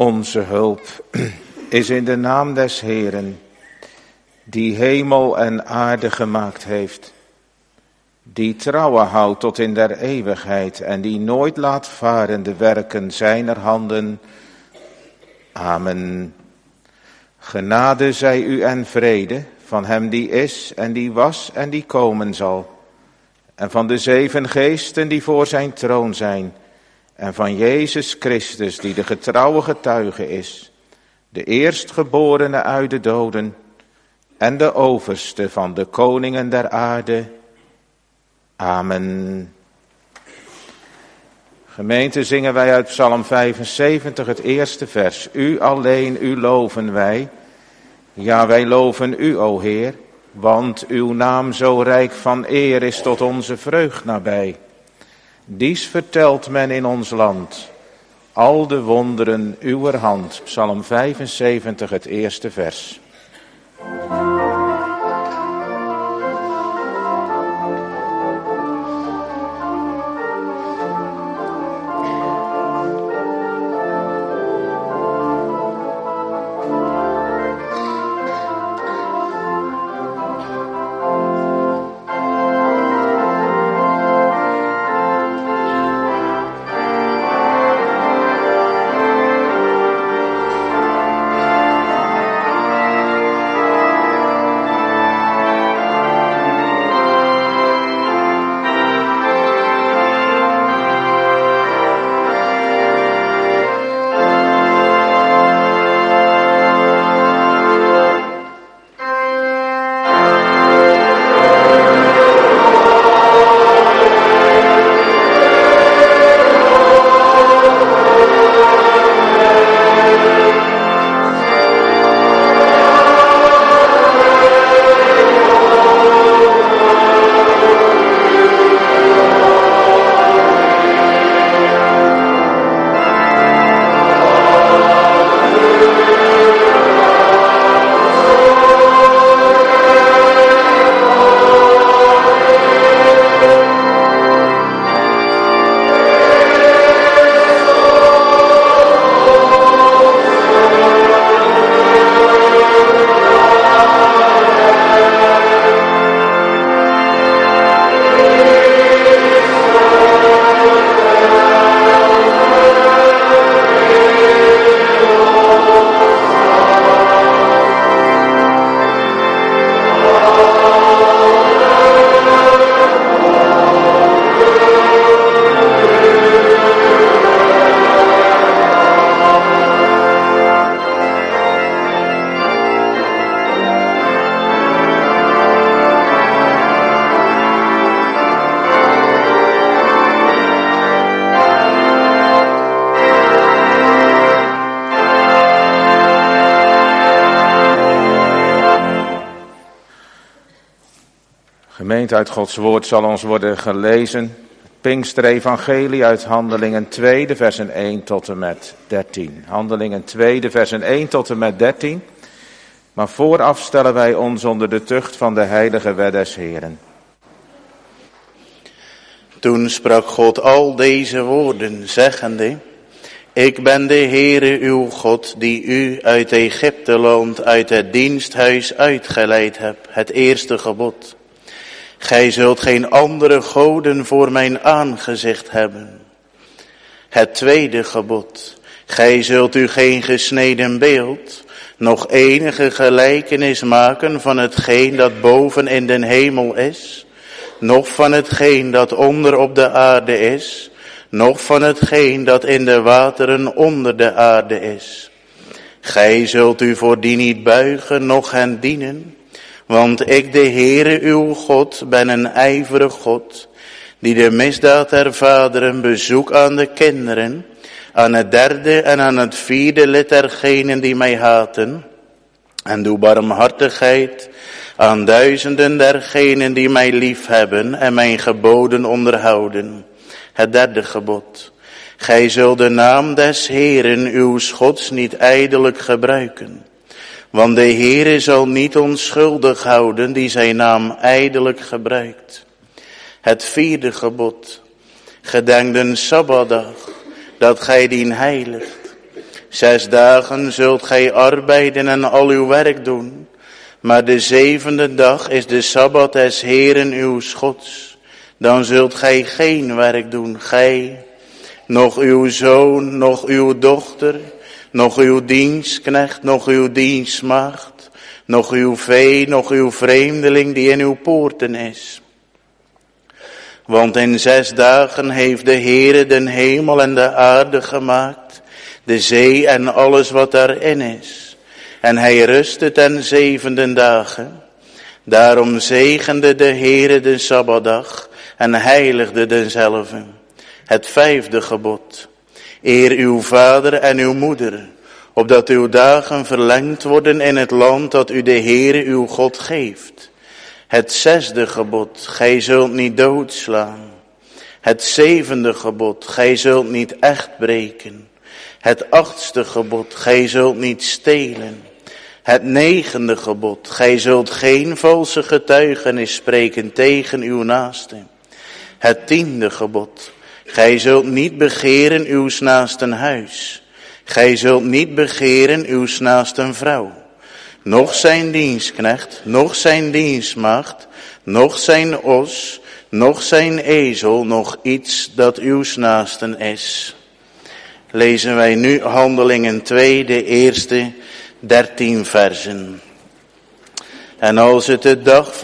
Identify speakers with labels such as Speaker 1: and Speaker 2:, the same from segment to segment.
Speaker 1: Onze hulp is in de naam des Heeren, die hemel en aarde gemaakt heeft, die trouwen houdt tot in der eeuwigheid en die nooit laat varen de werken zijner handen. Amen. Genade zij u en vrede van hem die is en die was en die komen zal, en van de 7 geesten die voor zijn troon zijn, en van Jezus Christus die de getrouwe getuige is, de eerstgeborene uit de doden en de overste van de koningen der aarde. Amen. Gemeente, zingen wij uit Psalm 75 het eerste vers. U alleen, u loven wij. Ja, wij loven u, o Heer, want uw naam zo rijk van eer is tot onze vreugd nabij. Dies vertelt men in ons land, al de wonderen uwer hand. Psalm 75 het eerste vers. Gemeente, uit Gods woord zal ons worden gelezen. Het Pinksterevangelie uit Handelingen 2, de versen 1 tot en met 13. Handelingen 2, de versen 1 tot en met 13. Maar vooraf stellen wij ons onder de tucht van de heilige wet des Heren.
Speaker 2: Toen sprak God al deze woorden, zeggende: Ik ben de Heere uw God, die u uit Egypteland, uit het diensthuis uitgeleid heb, het eerste gebod. Gij zult geen andere goden voor mijn aangezicht hebben. Het tweede gebod: Gij zult u geen gesneden beeld, nog enige gelijkenis maken van hetgeen dat boven in den hemel is, noch van hetgeen dat onder op de aarde is, noch van hetgeen dat in de wateren onder de aarde is. Gij zult u voor die niet buigen, noch hen dienen, want ik, de Heere uw God, ben een ijverig God, die de misdaad der vaderen bezoek aan de kinderen, aan het 3e en aan het 4e lid dergenen die mij haten, en doe barmhartigheid aan duizenden dergenen die mij lief hebben en mijn geboden onderhouden. Het 3e gebod: Gij zult de naam des Heeren uw Gods niet ijdelijk gebruiken. Want de Heere zal niet onschuldig houden die zijn naam ijdelijk gebruikt. Het 4e gebod: Gedenk den Sabbatdag, dat gij dien heiligt. 6 dagen zult gij arbeiden en al uw werk doen. Maar de 7e dag is de Sabbat des Heeren uws Gods. Dan zult gij geen werk doen, gij, nog uw zoon, nog uw dochter, nog uw dienstknecht, nog uw dienstmaagd, nog uw vee, nog uw vreemdeling die in uw poorten is. Want in 6 dagen heeft de Heere den hemel en de aarde gemaakt, de zee en alles wat daarin is. En hij rustte ten 7e dagen. Daarom zegende de Heere de Sabbatdag en heiligde denzelve. Het 5e gebod. Eer uw vader en uw moeder, opdat uw dagen verlengd worden in het land dat u de Heere uw God geeft. Het 6e gebod. Gij zult niet doodslaan. Het 7e gebod. Gij zult niet echt breken. Het 8e gebod. Gij zult niet stelen. Het 9e gebod. Gij zult geen valse getuigenis spreken tegen uw naaste. Het 10e gebod. Gij zult niet begeren uws naasten huis. Gij zult niet begeren uws naasten vrouw. Nog zijn dienstknecht, nog zijn dienstmaagd, nog zijn os, nog zijn ezel, nog iets dat uws naasten is. Lezen wij nu Handelingen 2, de eerste 13 versen. En als de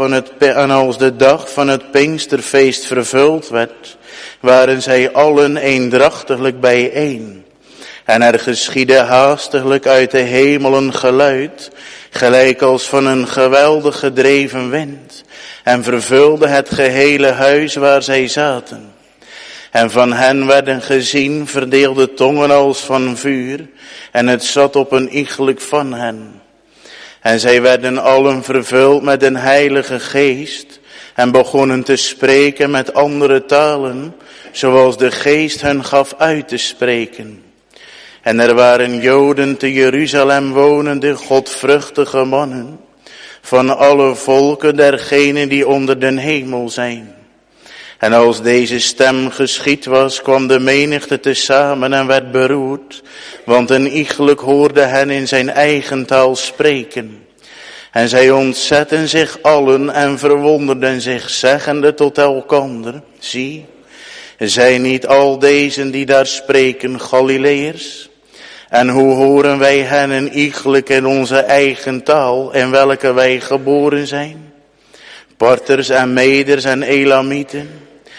Speaker 2: dag van het Pinksterfeest vervuld werd, waren zij allen eendrachtiglijk bijeen. En er geschiedde haastiglijk uit de hemel een geluid, gelijk als van een geweldig gedreven wind, en vervulde het gehele huis waar zij zaten. En van hen werden gezien verdeelde tongen als van vuur, en het zat op een iegelijk van hen. En zij werden allen vervuld met een heilige geest, en begonnen te spreken met andere talen, zoals de geest hen gaf uit te spreken. En er waren Joden te Jeruzalem wonende, godvruchtige mannen, van alle volken dergenen die onder den hemel zijn. En als deze stem geschied was, kwam de menigte tezamen en werd beroerd, want een iegelijk hoorde hen in zijn eigen taal spreken. En zij ontzetten zich allen en verwonderden zich, zeggende tot elkander, zie, zijn niet al deze die daar spreken Galileërs? En hoe horen wij hen een iegelijk in onze eigen taal, in welke wij geboren zijn? Parters en Meders en Elamieten,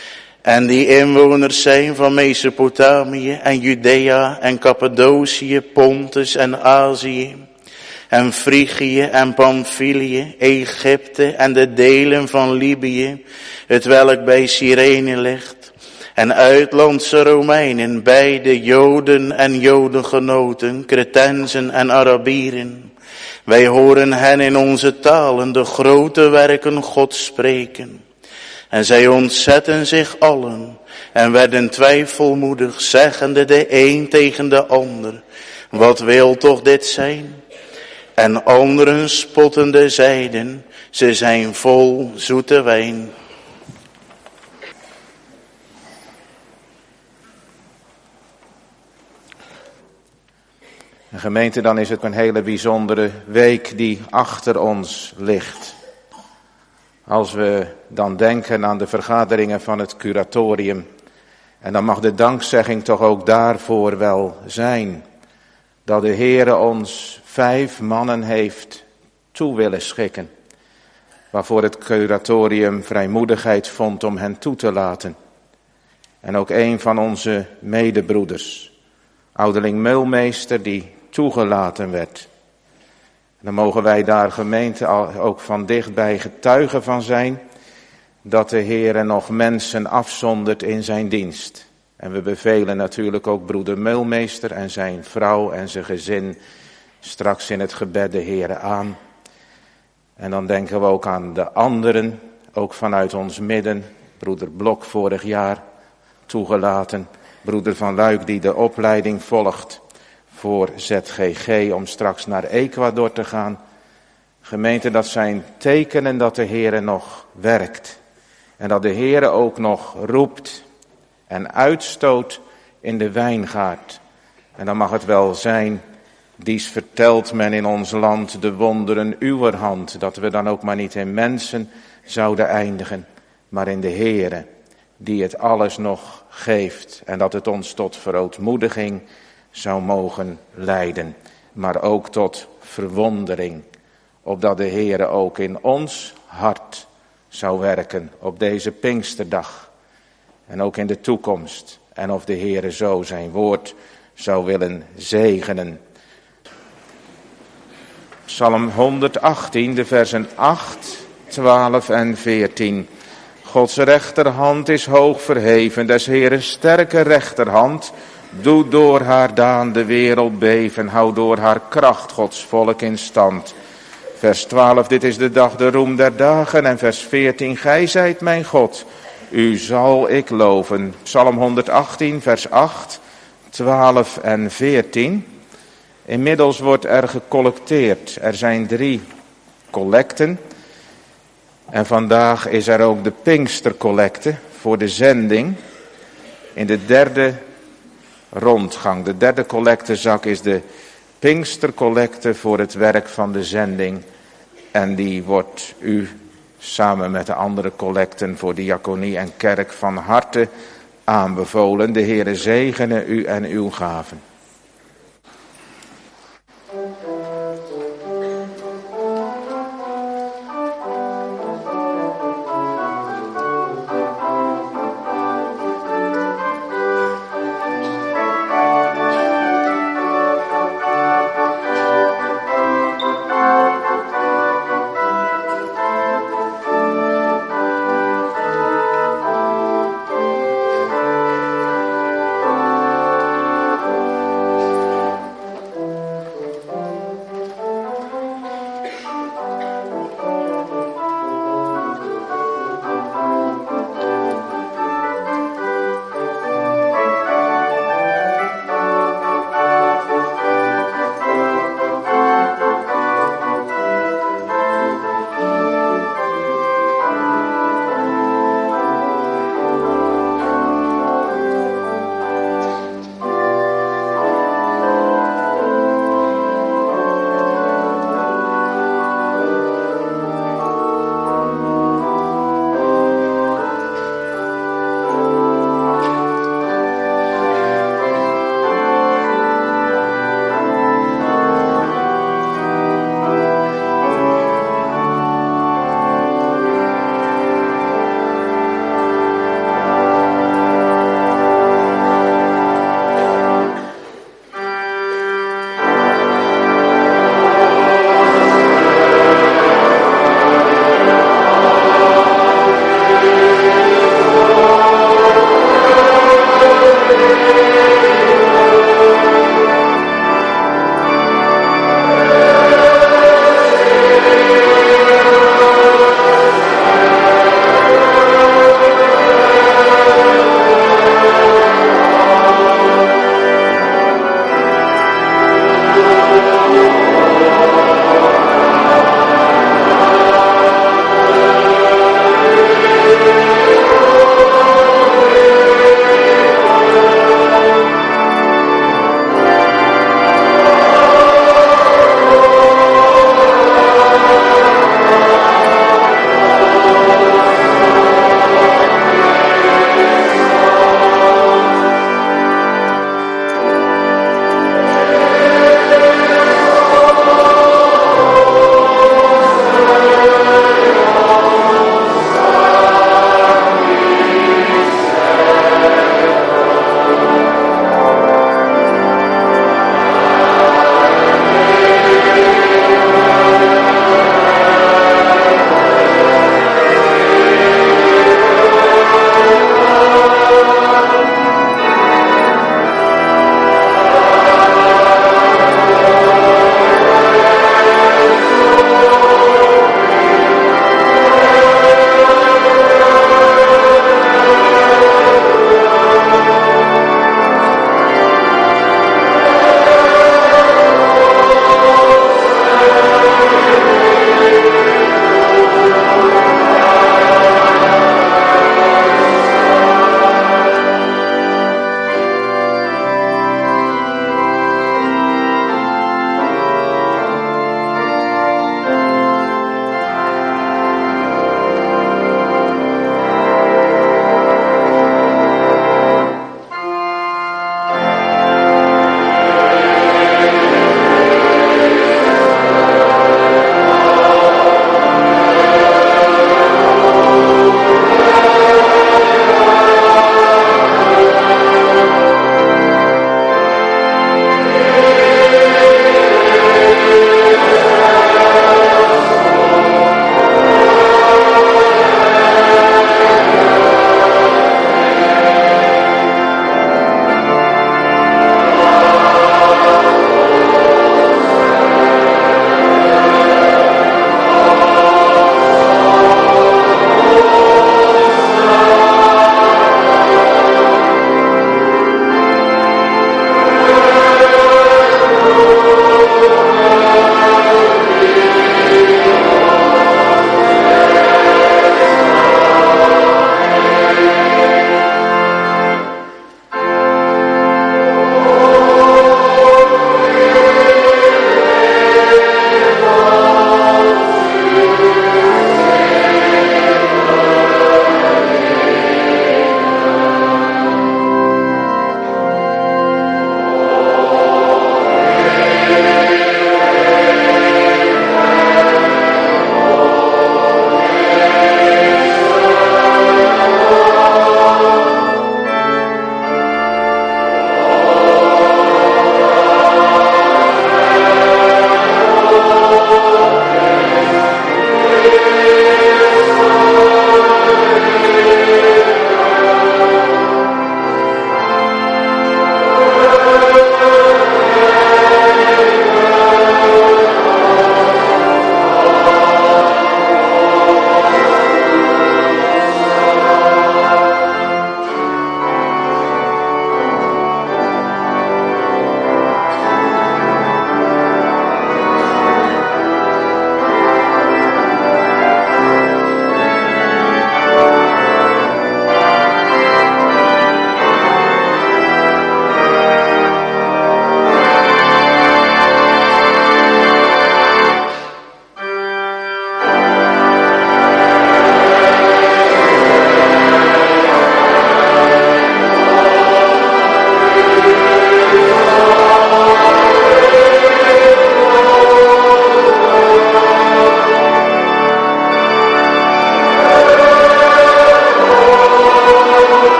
Speaker 2: en die inwoners zijn van Mesopotamië en Judea en Cappadocië, Pontus en Azië, en Frigië en Pamphylië, Egypte en de delen van Libië, het welk bij Cyrene ligt, en uitlandse Romeinen, beide Joden en Jodengenoten, Cretensen en Arabieren. Wij horen hen in onze talen de grote werken Gods spreken. En zij ontzetten zich allen en werden twijfelmoedig, zeggende de een tegen de ander, wat wil toch dit zijn? En anderen spottende zeiden, ze zijn vol zoete wijn.
Speaker 1: En gemeente, dan is het een hele bijzondere week die achter ons ligt. Als we dan denken aan de vergaderingen van het curatorium. En dan mag de dankzegging toch ook daarvoor wel zijn. Dat de Heere ons 5 mannen heeft toe willen schikken. Waarvoor het curatorium vrijmoedigheid vond om hen toe te laten. En ook een van onze medebroeders, ouderling Meulmeester, die toegelaten werd. Dan mogen wij daar gemeente ook van dichtbij getuigen van zijn, dat de Heere nog mensen afzondert in zijn dienst. En we bevelen natuurlijk ook broeder Meulmeester en zijn vrouw en zijn gezin straks in het gebed de Heere aan. En dan denken we ook aan de anderen, ook vanuit ons midden. Broeder Blok vorig jaar toegelaten. Broeder Van Luik die de opleiding volgt voor ZGG om straks naar Ecuador te gaan. Gemeente, dat zijn tekenen dat de Heere nog werkt. En dat de Heere ook nog roept en uitstoot in de wijngaard. En dan mag het wel zijn, dies vertelt men in ons land de wonderen uwer hand, dat we dan ook maar niet in mensen zouden eindigen, maar in de Heere, die het alles nog geeft. En dat het ons tot verootmoediging zou mogen leiden, maar ook tot verwondering, opdat de Heere ook in ons hart zou werken op deze Pinksterdag en ook in de toekomst. En of de Heere zo zijn woord zou willen zegenen. Psalm 118, de versen 8, 12 en 14. Gods rechterhand is hoog verheven, des Heeren sterke rechterhand doet door haar daan de wereld beven, houdt door haar kracht Gods volk in stand. Vers 12, dit is de dag, de roem der dagen. En vers 14, gij zijt mijn God, u zal ik loven. Psalm 118, vers 8, 12 en 14. Inmiddels wordt er gecollecteerd. Er zijn 3 collecten. En vandaag is er ook de Pinkstercollecte voor de zending. In de 3e rondgang. De 3e collectezak is de Pinkstercollecte voor het werk van de zending. En die wordt u samen met de andere collecten voor diaconie en kerk van harte aanbevolen. De Heere zegene u en uw gaven.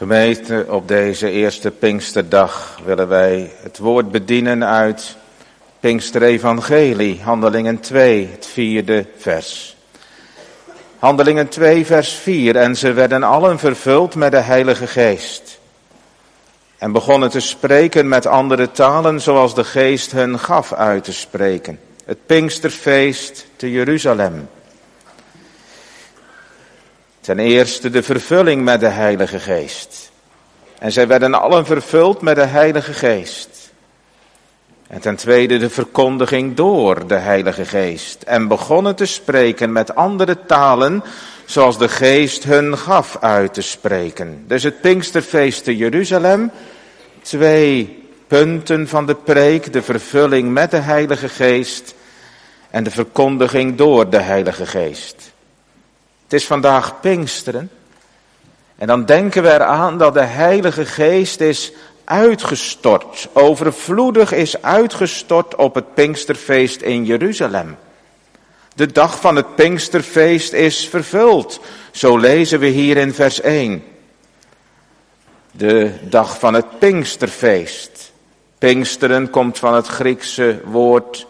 Speaker 1: Gemeente, op deze eerste Pinksterdag willen wij het woord bedienen uit Pinksterevangelie, Handelingen 2, het 4e vers. Handelingen 2, vers 4. En ze werden allen vervuld met de Heilige Geest. En begonnen te spreken met andere talen zoals de Geest hun gaf uit te spreken. Het Pinksterfeest te Jeruzalem. Ten eerste de vervulling met de Heilige Geest. En zij werden allen vervuld met de Heilige Geest. En ten tweede de verkondiging door de Heilige Geest. En begonnen te spreken met andere talen zoals de Geest hun gaf uit te spreken. Dus het Pinksterfeest te Jeruzalem. 2 punten van de preek. De vervulling met de Heilige Geest. En de verkondiging door de Heilige Geest. Het is vandaag Pinksteren. En dan denken we eraan dat de Heilige Geest is uitgestort. Overvloedig is uitgestort op het Pinksterfeest in Jeruzalem. De dag van het Pinksterfeest is vervuld. Zo lezen we hier in vers 1. De dag van het Pinksterfeest. Pinksteren komt van het Griekse woord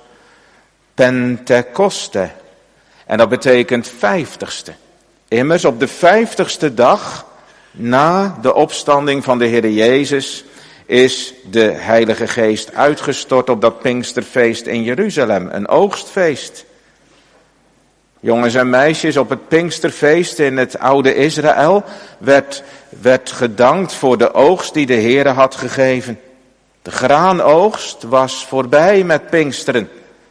Speaker 1: Pentekoste. En dat betekent 50ste. Immers op de 50ste dag na de opstanding van de Heer Jezus is de Heilige Geest uitgestort op dat Pinksterfeest in Jeruzalem. Een oogstfeest. Jongens en meisjes, op het Pinksterfeest in het oude Israël werd gedankt voor de oogst die de Heer had gegeven. De graanoogst was voorbij met Pinksteren.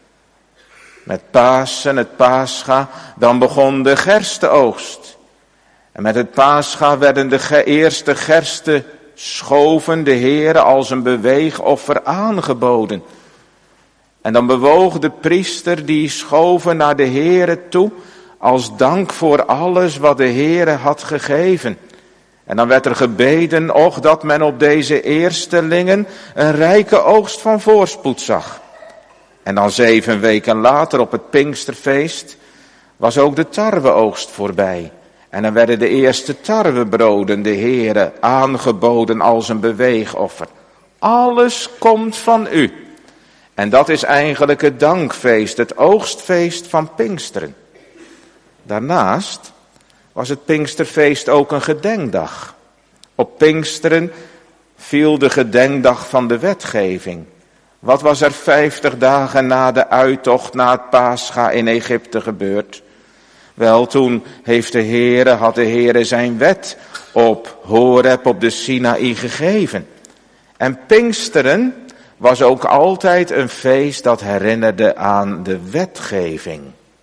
Speaker 1: Met Pasen, het Pascha, dan begon de gerstenoogst. En met het Pascha werden de eerste gersteschoven de Heere als een beweegoffer aangeboden. En dan bewoog de priester die schoven naar de Heere toe als dank voor alles wat de Heere had gegeven. En dan werd er gebeden, och dat men op deze eerstelingen een rijke oogst van voorspoed zag. En dan 7 weken later op het Pinksterfeest was ook de tarweoogst voorbij. En dan werden de eerste tarwebroden de Heere aangeboden als een beweegoffer. Alles komt van u. En dat is eigenlijk het dankfeest, het oogstfeest van Pinksteren. Daarnaast was het Pinksterfeest ook een gedenkdag. Op Pinksteren viel de gedenkdag van de wetgeving. Wat was er 50 dagen na de uittocht, na het Pascha in Egypte gebeurd? Wel, toen had de Heere zijn wet op Horeb op de Sinaï gegeven. En Pinksteren was ook altijd een feest dat herinnerde aan de wetgeving.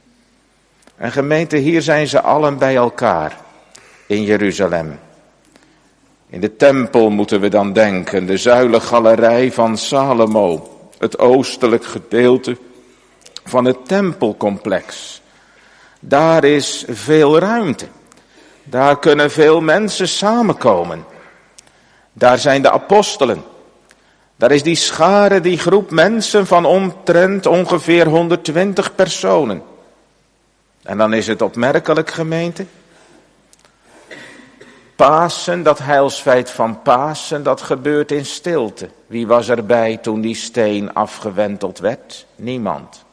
Speaker 1: En gemeente, hier zijn ze allen bij elkaar in Jeruzalem. In de tempel moeten we dan denken, de zuilengalerij van Salomo, het oostelijk gedeelte van het tempelcomplex. Daar is veel ruimte. Daar kunnen veel mensen samenkomen. Daar zijn de apostelen. Daar is die schare, die groep mensen van omtrent ongeveer 120 personen. En dan is het opmerkelijk, gemeente. Pasen, dat heilsfeit van Pasen, dat gebeurt in stilte. Wie was erbij toen die steen afgewenteld werd? Niemand.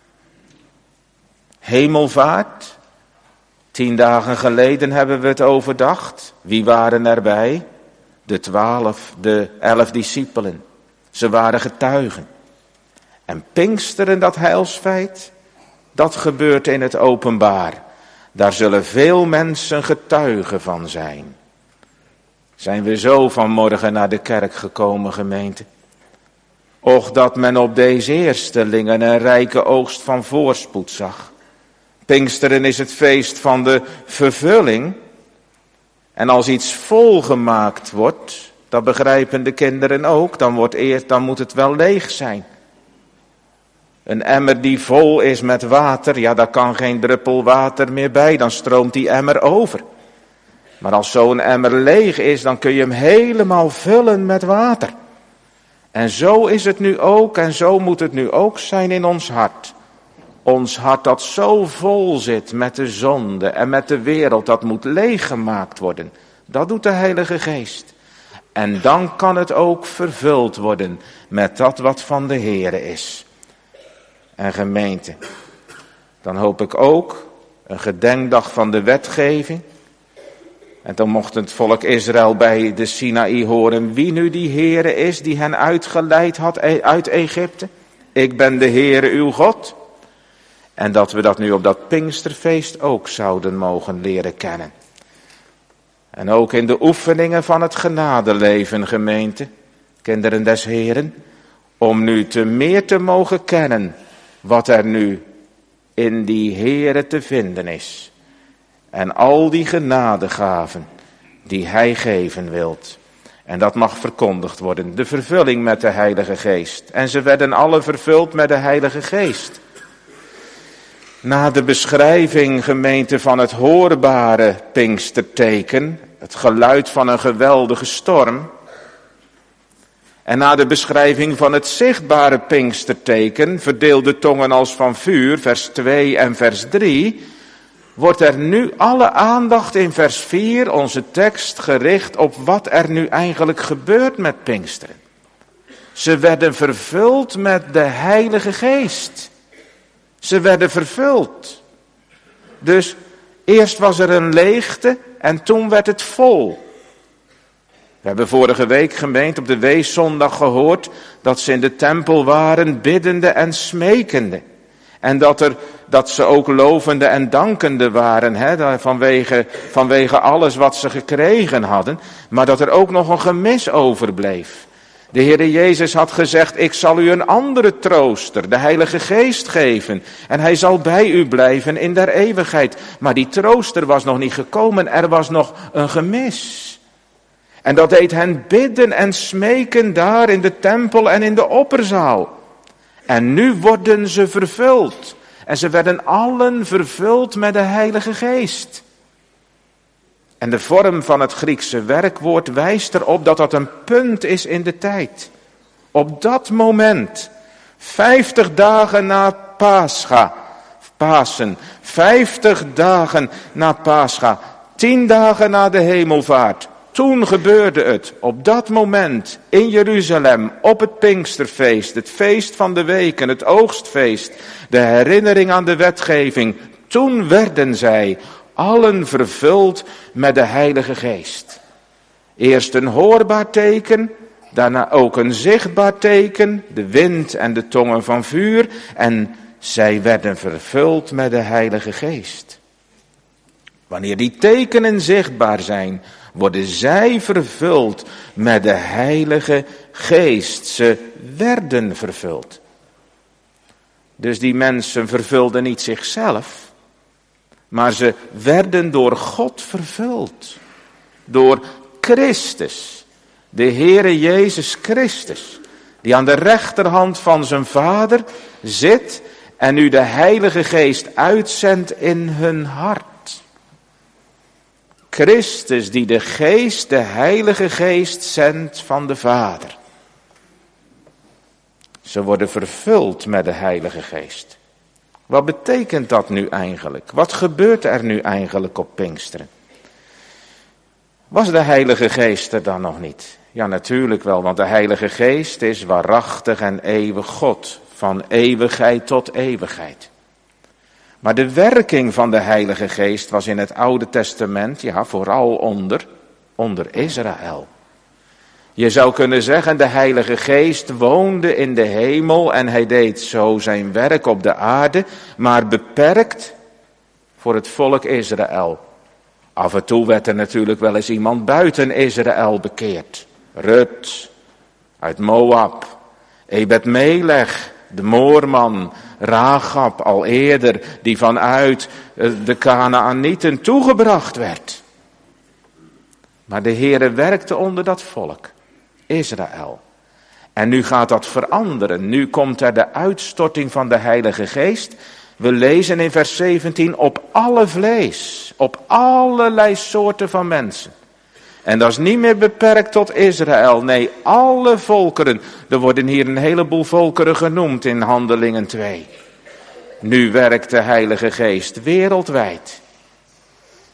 Speaker 1: Hemelvaart, 10 dagen geleden hebben we het overdacht. Wie waren erbij? De 11 discipelen. Ze waren getuigen. En Pinksteren, dat heilsfeit, dat gebeurt in het openbaar. Daar zullen veel mensen getuigen van zijn. Zijn we zo vanmorgen naar de kerk gekomen, gemeente? Och, dat men op deze eerstelingen een rijke oogst van voorspoed zag. Pinksteren is het feest van de vervulling. En als iets volgemaakt wordt, dat begrijpen de kinderen ook, dan moet het wel leeg zijn. Een emmer die vol is met water, ja, daar kan geen druppel water meer bij, dan stroomt die emmer over. Maar als zo'n emmer leeg is, dan kun je hem helemaal vullen met water. En zo is het nu ook, en zo moet het nu ook zijn in ons hart. Ons hart dat zo vol zit met de zonde en met de wereld, dat moet leeggemaakt worden. Dat doet de Heilige Geest. En dan kan het ook vervuld worden met dat wat van de Heere is. En gemeente, dan hoop ik ook een gedenkdag van de wetgeving. En dan mocht het volk Israël bij de Sinaï horen wie nu die Heere is die hen uitgeleid had uit Egypte. Ik ben de Heere uw God. En dat we dat nu op dat Pinksterfeest ook zouden mogen leren kennen. En ook in de oefeningen van het genadeleven, gemeente, kinderen des Heeren, om nu te meer te mogen kennen wat er nu in die Heere te vinden is. En al die genadegaven die hij geven wilt. En dat mag verkondigd worden, de vervulling met de Heilige Geest. En ze werden alle vervuld met de Heilige Geest. Na de beschrijving, gemeente, van het hoorbare Pinksterteken, het geluid van een geweldige storm. En na de beschrijving van het zichtbare Pinksterteken, verdeelde tongen als van vuur, vers 2 en vers 3, wordt er nu alle aandacht in vers 4, onze tekst, gericht op wat er nu eigenlijk gebeurt met Pinksteren. Ze werden vervuld met de Heilige Geest. Ze werden vervuld. Dus eerst was er een leegte en toen werd het vol. We hebben vorige week, gemeente, op de Weeszondag gehoord dat ze in de tempel waren biddende en smekende. En dat ze ook lovende en dankende waren, vanwege alles wat ze gekregen hadden. Maar dat er ook nog een gemis overbleef. De Heere Jezus had gezegd, ik zal u een andere trooster, de Heilige Geest geven. En hij zal bij u blijven in der eeuwigheid. Maar die trooster was nog niet gekomen, er was nog een gemis. En dat deed hen bidden en smeken daar in de tempel en in de opperzaal. En nu worden ze vervuld. En ze werden allen vervuld met de Heilige Geest. En de vorm van het Griekse werkwoord wijst erop dat dat een punt is in de tijd. Op dat moment, 50 dagen na Pasen, 50 dagen na Pascha, 10 dagen na de hemelvaart. Toen gebeurde het, op dat moment, in Jeruzalem, op het Pinksterfeest, het feest van de weken, het oogstfeest, de herinnering aan de wetgeving. Toen werden zij allen vervuld met de Heilige Geest. Eerst een hoorbaar teken, daarna ook een zichtbaar teken, de wind en de tongen van vuur. En zij werden vervuld met de Heilige Geest. Wanneer die tekenen zichtbaar zijn, worden zij vervuld met de Heilige Geest. Ze werden vervuld. Dus die mensen vervulden niet zichzelf, maar ze werden door God vervuld. Door Christus, de Heere Jezus Christus, die aan de rechterhand van zijn Vader zit en nu de Heilige Geest uitzendt in hun hart. Christus die de Geest, de Heilige Geest zendt van de Vader. Ze worden vervuld met de Heilige Geest. Wat betekent dat nu eigenlijk? Wat gebeurt er nu eigenlijk op Pinksteren? Was de Heilige Geest er dan nog niet? Ja, natuurlijk wel, want de Heilige Geest is waarachtig en eeuwig God, van eeuwigheid tot eeuwigheid. Maar de werking van de Heilige Geest was in het Oude Testament, ja, vooral onder Israël. Je zou kunnen zeggen, de Heilige Geest woonde in de hemel en hij deed zo zijn werk op de aarde, maar beperkt voor het volk Israël. Af en toe werd er natuurlijk wel eens iemand buiten Israël bekeerd. Rut uit Moab, Ebed-Melech, de Moorman, Rachab al eerder, die vanuit de Kanaanieten toegebracht werd. Maar de Heere werkte onder dat volk, Israël. En nu gaat dat veranderen. Nu komt er de uitstorting van de Heilige Geest. We lezen in vers 17 op alle vlees, op allerlei soorten van mensen. En dat is niet meer beperkt tot Israël, nee, alle volkeren. Er worden hier een heleboel volkeren genoemd in Handelingen 2. Nu werkt de Heilige Geest wereldwijd.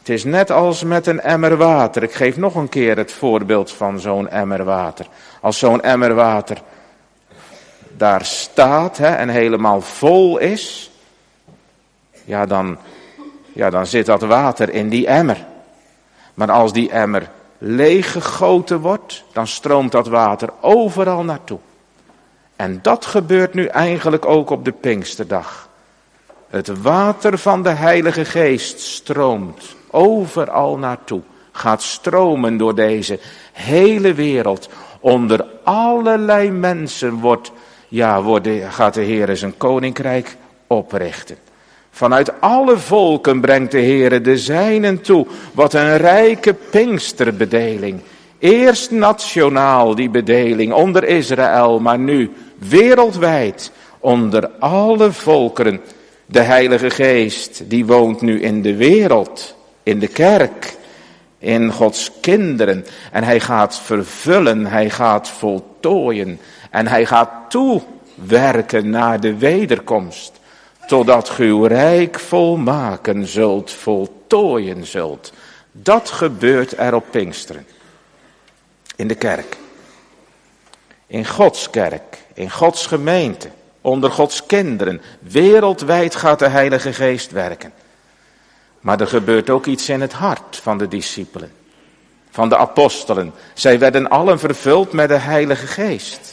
Speaker 1: Het is net als met een emmer water. Ik geef nog een keer het voorbeeld van zo'n emmer water. Als zo'n emmer water daar staat en helemaal vol is, ja dan zit dat water in die emmer. Maar als die emmer leeggegoten wordt, dan stroomt dat water overal naartoe. En dat gebeurt nu eigenlijk ook op de Pinksterdag. Het water van de Heilige Geest stroomt overal naartoe. Gaat stromen door deze hele wereld. Onder allerlei mensen gaat de Heer zijn koninkrijk oprichten. Vanuit alle volken brengt de Heer de zijnen toe. Wat een rijke Pinksterbedeling. Eerst nationaal die bedeling onder Israël, maar nu wereldwijd onder alle volkeren. De Heilige Geest die woont nu in de wereld, in de kerk, in Gods kinderen. En hij gaat vervullen, hij gaat voltooien en hij gaat toewerken naar de wederkomst. Totdat ge uw rijk volmaken zult, voltooien zult. Dat gebeurt er op Pinksteren. In de kerk. In Gods kerk. In Gods gemeente. Onder Gods kinderen. Wereldwijd gaat de Heilige Geest werken. Maar er gebeurt ook iets in het hart van de discipelen. Van de apostelen. Zij werden allen vervuld met de Heilige Geest.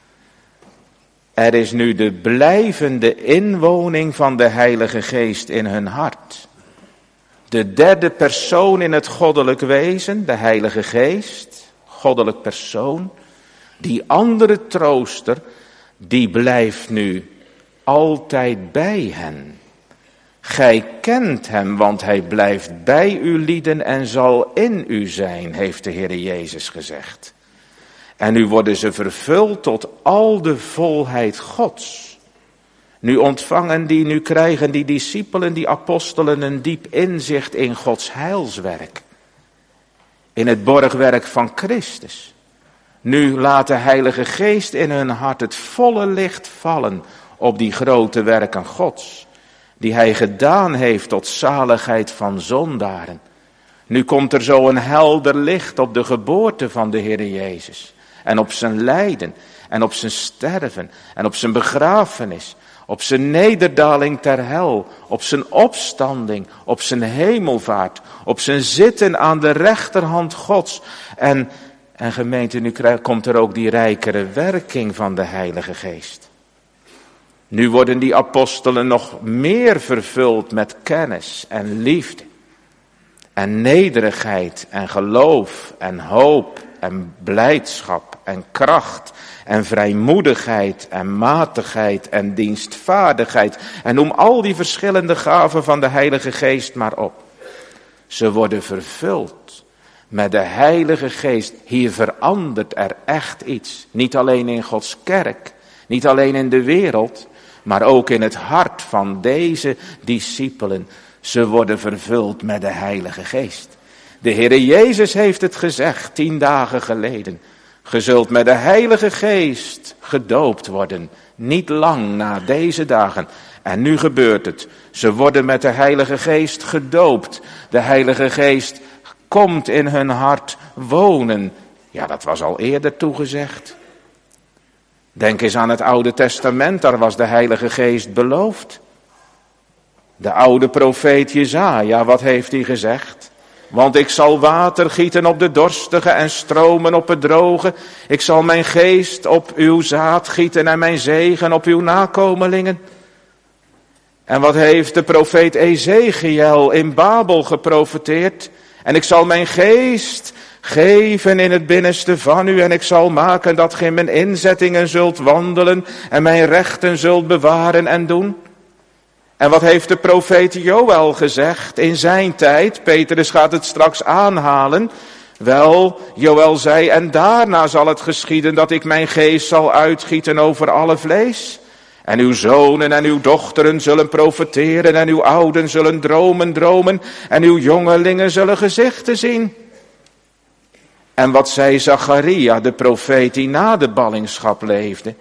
Speaker 1: Er is nu de blijvende inwoning van de Heilige Geest in hun hart. De derde persoon in het goddelijk wezen, de Heilige Geest, goddelijk persoon. Die andere trooster, die blijft nu altijd bij hen. Gij kent hem, want hij blijft bij u lieden en zal in u zijn, heeft de Heer Jezus gezegd. En nu worden ze vervuld tot al de volheid Gods. Nu krijgen die discipelen, die apostelen een diep inzicht in Gods heilswerk. In het borgwerk van Christus. Nu laat de Heilige Geest in hun hart het volle licht vallen op die grote werken Gods. Die hij gedaan heeft tot zaligheid van zondaren. Nu komt er zo een helder licht op de geboorte van de Heer Jezus. En op zijn lijden, en op zijn sterven, en op zijn begrafenis, op zijn nederdaling ter hel, op zijn opstanding, op zijn hemelvaart, op zijn zitten aan de rechterhand Gods. En gemeente, nu komt er ook die rijkere werking van de Heilige Geest. Nu worden die apostelen nog meer vervuld met kennis en liefde. En nederigheid en geloof en hoop en blijdschap en kracht en vrijmoedigheid en matigheid en dienstvaardigheid. En noem al die verschillende gaven van de Heilige Geest maar op. Ze worden vervuld met de Heilige Geest. Hier verandert er echt iets. Niet alleen in Gods kerk, niet alleen in de wereld, maar ook in het hart van deze discipelen. Ze worden vervuld met de Heilige Geest. De Heere Jezus heeft het gezegd 10 dagen geleden. Ge zult met de Heilige Geest gedoopt worden. Niet lang na deze dagen. En nu gebeurt het. Ze worden met de Heilige Geest gedoopt. De Heilige Geest komt in hun hart wonen. Ja, dat was al eerder toegezegd. Denk eens aan het Oude Testament, daar was de Heilige Geest beloofd. De oude profeet Jesaja, wat heeft hij gezegd? Want ik zal water gieten op de dorstige en stromen op het droge. Ik zal mijn geest op uw zaad gieten en mijn zegen op uw nakomelingen. En wat heeft de profeet Ezechiel in Babel geprofeteerd? En ik zal mijn geest geven in het binnenste van u. En ik zal maken dat ge in mijn inzettingen zult wandelen. En mijn rechten zult bewaren en doen. En wat heeft de profeet Joël gezegd in zijn tijd? Petrus gaat het straks aanhalen. Wel, Joël zei, en daarna zal het geschieden dat ik mijn geest zal uitgieten over alle vlees. En uw zonen en uw dochteren zullen profeteren en uw ouden zullen dromen en uw jongelingen zullen gezichten zien. En wat zei Zacharia, de profeet die na de ballingschap leefde?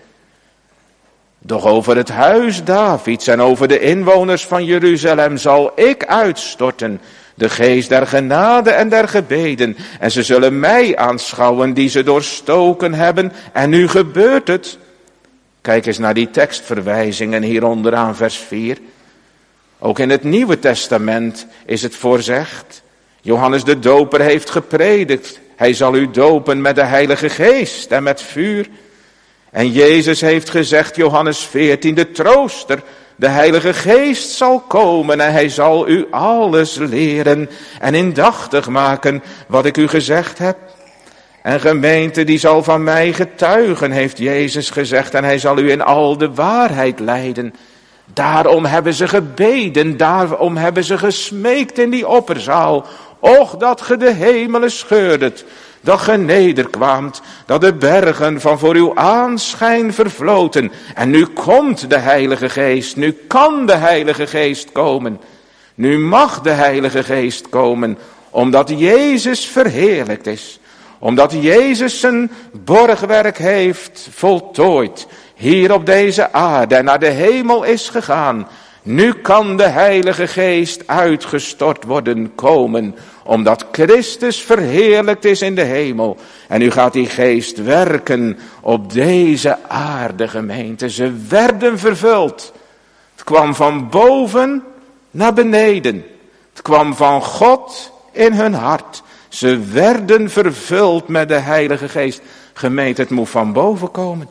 Speaker 1: Doch over het huis Davids en over de inwoners van Jeruzalem zal ik uitstorten de geest der genade en der gebeden. En ze zullen mij aanschouwen die ze doorstoken hebben. En nu gebeurt het. Kijk eens naar die tekstverwijzingen hier onderaan vers 4. Ook in het Nieuwe Testament is het voorzegd. Johannes de Doper heeft gepredikt. Hij zal u dopen met de Heilige Geest en met vuur. En Jezus heeft gezegd, Johannes 14, de trooster, de Heilige Geest zal komen en hij zal u alles leren en indachtig maken wat ik u gezegd heb. En gemeente die zal van mij getuigen, heeft Jezus gezegd, en hij zal u in al de waarheid leiden. Daarom hebben ze gebeden, daarom hebben ze gesmeekt in die opperzaal. Och, dat ge de hemelen scheurdet, dat ge nederkwaamt, dat de bergen van voor uw aanschijn vervloten. En nu komt de Heilige Geest, nu kan de Heilige Geest komen. Nu mag de Heilige Geest komen, omdat Jezus verheerlijkt is. Omdat Jezus zijn borgwerk heeft voltooid, hier op deze aarde en naar de hemel is gegaan. Nu kan de Heilige Geest uitgestort worden komen, omdat Christus verheerlijkt is in de hemel. En nu gaat die Geest werken op deze aarde, gemeente. Ze werden vervuld. Het kwam van boven naar beneden. Het kwam van God in hun hart. Ze werden vervuld met de Heilige Geest. Gemeente, het moet van boven komen.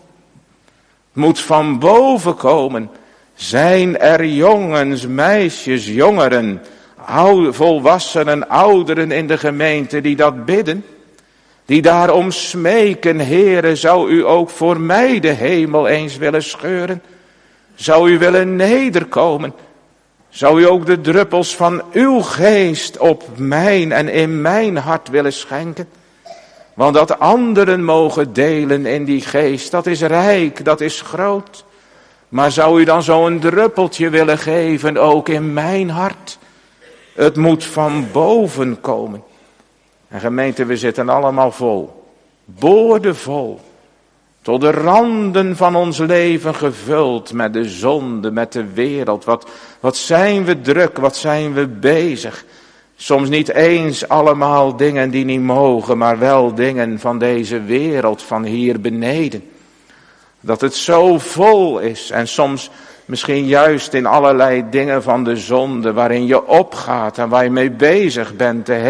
Speaker 1: Het moet van boven komen. Zijn er jongens, meisjes, jongeren, volwassenen, ouderen in de gemeente die dat bidden? Die daarom smeken, Heere, zou u ook voor mij de hemel eens willen scheuren? Zou u willen nederkomen? Zou u ook de druppels van uw geest op mijn en in mijn hart willen schenken? Want dat anderen mogen delen in die geest, dat is rijk, dat is groot. Maar zou u dan zo'n druppeltje willen geven, ook in mijn hart? Het moet van boven komen. En gemeente, we zitten allemaal vol. Boordevol. Tot de randen van ons leven gevuld met de zonde, met de wereld. Wat zijn we druk, wat zijn we bezig. Soms niet eens allemaal dingen die niet mogen, maar wel dingen van deze wereld, van hier beneden. Dat het zo vol is en soms misschien juist in allerlei dingen van de zonde waarin je opgaat en waar je mee bezig bent de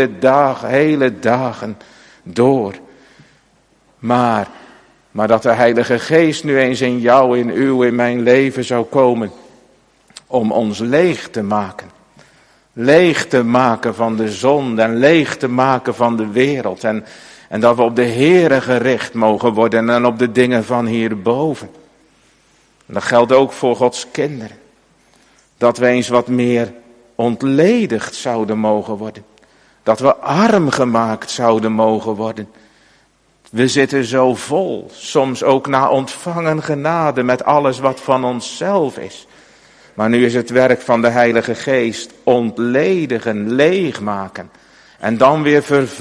Speaker 1: hele dagen door. Maar dat de Heilige Geest nu eens in jou, in uw, in mijn leven zou komen om ons leeg te maken. Leeg te maken van de zonde en leeg te maken van de wereld. En dat we op de Heere gericht mogen worden en op de dingen van hierboven. En dat geldt ook voor Gods kinderen. Dat we eens wat meer ontledigd zouden mogen worden. Dat we arm gemaakt zouden mogen worden. We zitten zo vol, soms ook na ontvangen genade met alles wat van onszelf is. Maar nu is het werk van de Heilige Geest ontledigen, leegmaken. En dan weer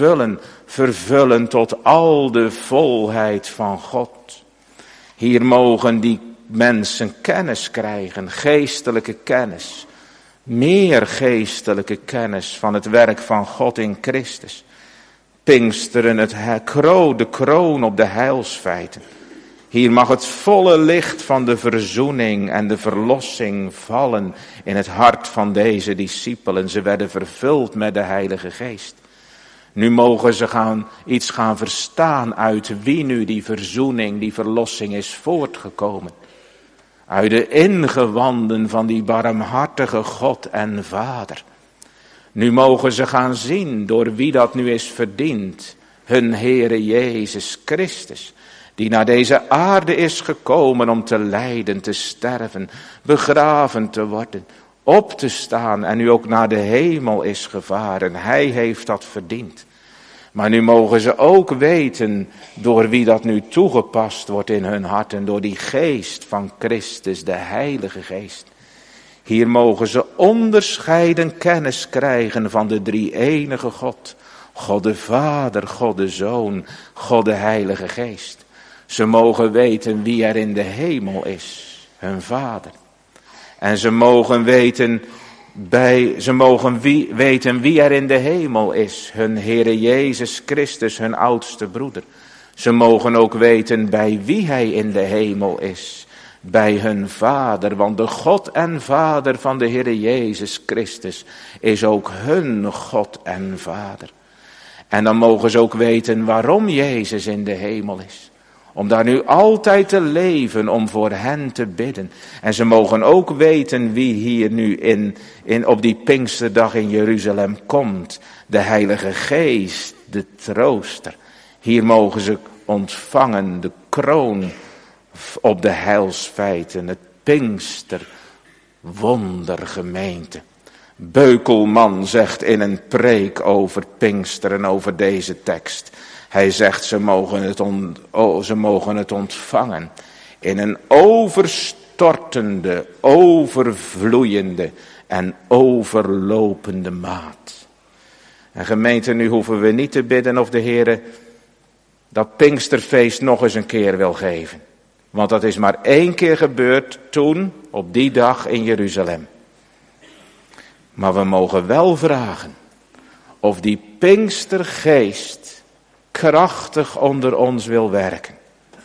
Speaker 1: vervullen tot al de volheid van God. Hier mogen die mensen kennis krijgen, geestelijke kennis. Meer geestelijke kennis van het werk van God in Christus. Pinksteren, de kroon op de heilsfeiten. Hier mag het volle licht van de verzoening en de verlossing vallen in het hart van deze discipelen. Ze werden vervuld met de Heilige Geest. Nu mogen ze iets gaan verstaan uit wie nu die verzoening, die verlossing is voortgekomen. Uit de ingewanden van die barmhartige God en Vader. Nu mogen ze gaan zien door wie dat nu is verdiend. Hun Heere Jezus Christus. Die naar deze aarde is gekomen om te lijden, te sterven, begraven te worden, op te staan en nu ook naar de hemel is gevaren. Hij heeft dat verdiend. Maar nu mogen ze ook weten door wie dat nu toegepast wordt in hun hart en door die geest van Christus, de Heilige Geest. Hier mogen ze onderscheiden kennis krijgen van de drie-enige God. God de Vader, God de Zoon, God de Heilige Geest. Ze mogen weten wie er in de hemel is, hun Vader. En ze mogen weten Ze mogen weten wie er in de hemel is. Hun Heere Jezus Christus, hun oudste broeder. Ze mogen ook weten bij wie hij in de hemel is. Bij hun Vader, want de God en Vader van de Heere Jezus Christus is ook hun God en Vader. En dan mogen ze ook weten waarom Jezus in de hemel is. Om daar nu altijd te leven, om voor hen te bidden. En ze mogen ook weten wie hier nu op die Pinksterdag in Jeruzalem komt. De Heilige Geest, de trooster. Hier mogen ze ontvangen de kroon op de heilsfeiten, het Pinkster wondergemeente. Beukelman zegt in een preek over Pinksteren, over deze tekst. Hij zegt ze mogen het ontvangen in een overstortende, overvloeiende en overlopende maat. En gemeente, nu hoeven we niet te bidden of de Heere dat Pinksterfeest nog eens een keer wil geven. Want dat is maar 1 keer gebeurd toen, op die dag in Jeruzalem. Maar we mogen wel vragen of die Pinkstergeest krachtig onder ons wil werken.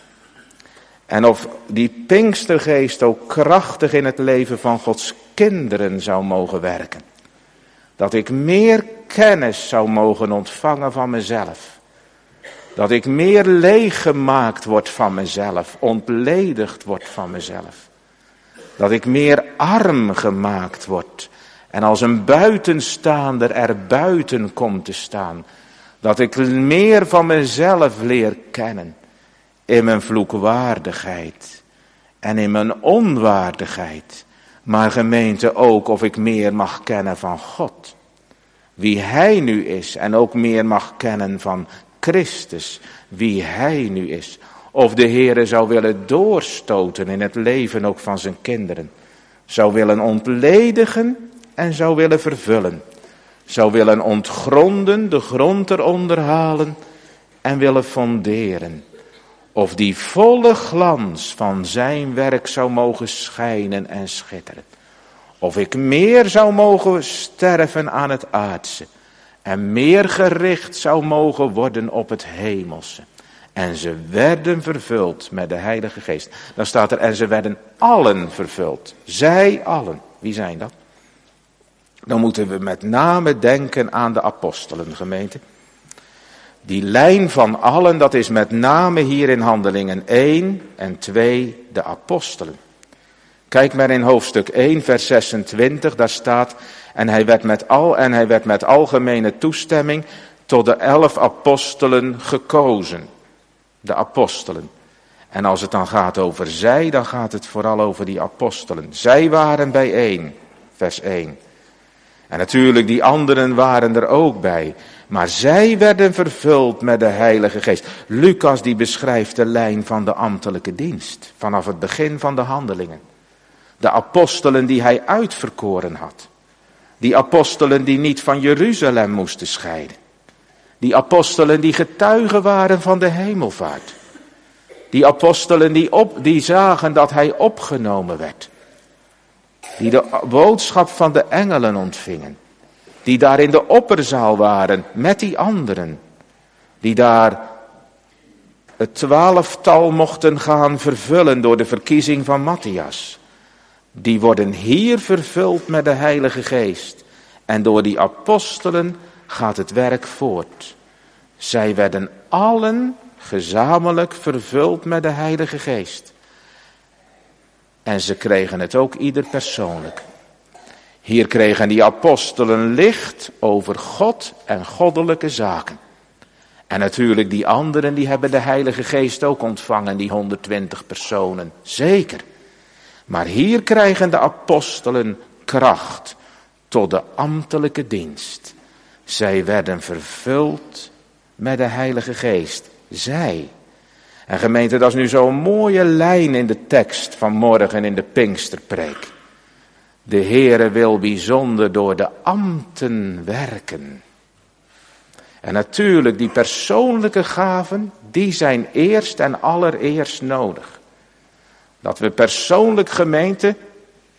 Speaker 1: En of die Pinkstergeest ook krachtig in het leven van Gods kinderen zou mogen werken. Dat ik meer kennis zou mogen ontvangen van mezelf. Dat ik meer leeggemaakt word van mezelf, ontledigd word van mezelf. Dat ik meer arm gemaakt word en als een buitenstaander er buiten kom te staan. Dat ik meer van mezelf leer kennen in mijn vloekwaardigheid en in mijn onwaardigheid. Maar gemeente ook of ik meer mag kennen van God. Wie Hij nu is en ook meer mag kennen van Christus, wie Hij nu is. Of de Heere zou willen doorstoten in het leven ook van zijn kinderen. Zou willen ontledigen en zou willen vervullen. Zou willen ontgronden, de grond eronder halen en willen fonderen. Of die volle glans van zijn werk zou mogen schijnen en schitteren. Of ik meer zou mogen sterven aan het aardse. En meer gericht zou mogen worden op het hemelse. En ze werden vervuld met de Heilige Geest. Dan staat er, en ze werden allen vervuld. Zij allen. Wie zijn dat? Dan moeten we met name denken aan de apostelen, gemeente. Die lijn van allen, dat is met name hier in Handelingen 1 en 2 de apostelen. Kijk maar in hoofdstuk 1 vers 26, daar staat, en hij werd met algemene toestemming tot de 11 apostelen gekozen. De apostelen. En als het dan gaat over zij, dan gaat het vooral over die apostelen. Zij waren bijeen, vers 1. En natuurlijk die anderen waren er ook bij. Maar zij werden vervuld met de Heilige Geest. Lucas die beschrijft de lijn van de ambtelijke dienst. Vanaf het begin van de handelingen. De apostelen die hij uitverkoren had. Die apostelen die niet van Jeruzalem moesten scheiden. Die apostelen die getuigen waren van de hemelvaart. Die apostelen die zagen dat hij opgenomen werd. Die de boodschap van de engelen ontvingen. Die daar in de opperzaal waren met die anderen. Die daar het 12-tal mochten gaan vervullen door de verkiezing van Matthias. Die worden hier vervuld met de Heilige Geest. En door die apostelen gaat het werk voort. Zij werden allen gezamenlijk vervuld met de Heilige Geest. En ze kregen het ook ieder persoonlijk. Hier kregen die apostelen licht over God en goddelijke zaken. En natuurlijk die anderen die hebben de Heilige Geest ook ontvangen, die 120 personen. Zeker. Maar hier krijgen de apostelen kracht tot de ambtelijke dienst. Zij werden vervuld met de Heilige Geest. Zij. En gemeente, dat is nu zo'n mooie lijn in de tekst van morgen in de Pinksterpreek. De Heere wil bijzonder door de ambten werken. En natuurlijk, die persoonlijke gaven, die zijn eerst en allereerst nodig. Dat we persoonlijk, gemeente,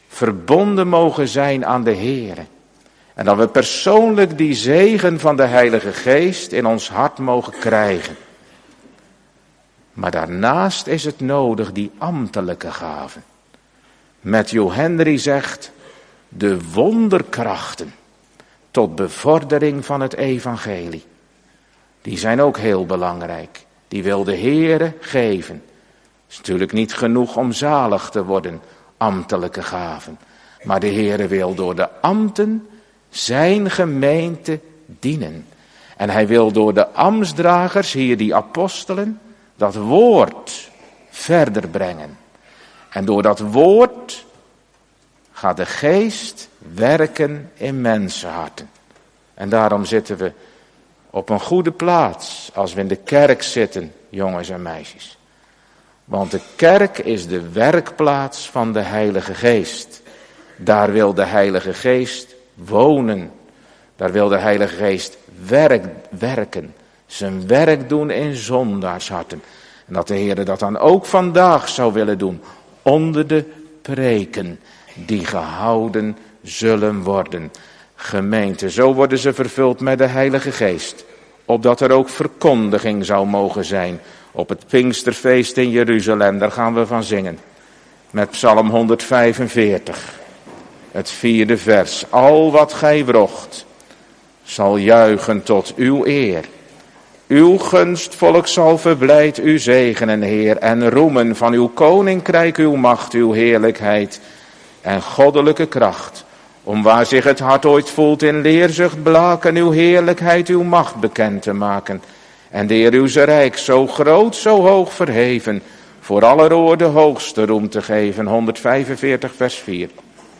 Speaker 1: verbonden mogen zijn aan de Heere. En dat we persoonlijk die zegen van de Heilige Geest in ons hart mogen krijgen. Maar daarnaast is het nodig die ambtelijke gaven. Matthew Henry zegt, de wonderkrachten tot bevordering van het evangelie. Die zijn ook heel belangrijk. Die wil de Heere geven. Het is natuurlijk niet genoeg om zalig te worden, ambtelijke gaven. Maar de Heere wil door de ambten zijn gemeente dienen. En hij wil door de ambtsdragers, hier die apostelen, dat woord verder brengen. En door dat woord gaat de geest werken in mensenharten. En daarom zitten we op een goede plaats als we in de kerk zitten, jongens en meisjes. Want de kerk is de werkplaats van de Heilige Geest. Daar wil de Heilige Geest wonen. Daar wil de Heilige Geest werken. Zijn werk doen in zondaarsharten. En dat de Heer dat dan ook vandaag zou willen doen. Onder de preken die gehouden zullen worden. Gemeente, zo worden ze vervuld met de Heilige Geest. Opdat er ook verkondiging zou mogen zijn. Op het Pinksterfeest in Jeruzalem, daar gaan we van zingen. Met Psalm 145. Het 4e vers. Al wat gij wrocht, zal juichen tot uw eer. Uw gunstvolk zal verblijd u zegenen, Heer, en roemen van uw koninkrijk, uw macht, uw heerlijkheid en goddelijke kracht. Om waar zich het hart ooit voelt in leerzucht blaken, uw heerlijkheid, uw macht bekend te maken. En de Heer uw rijk zo groot, zo hoog verheven, voor aller oor de hoogste roem te geven. 145 vers 4.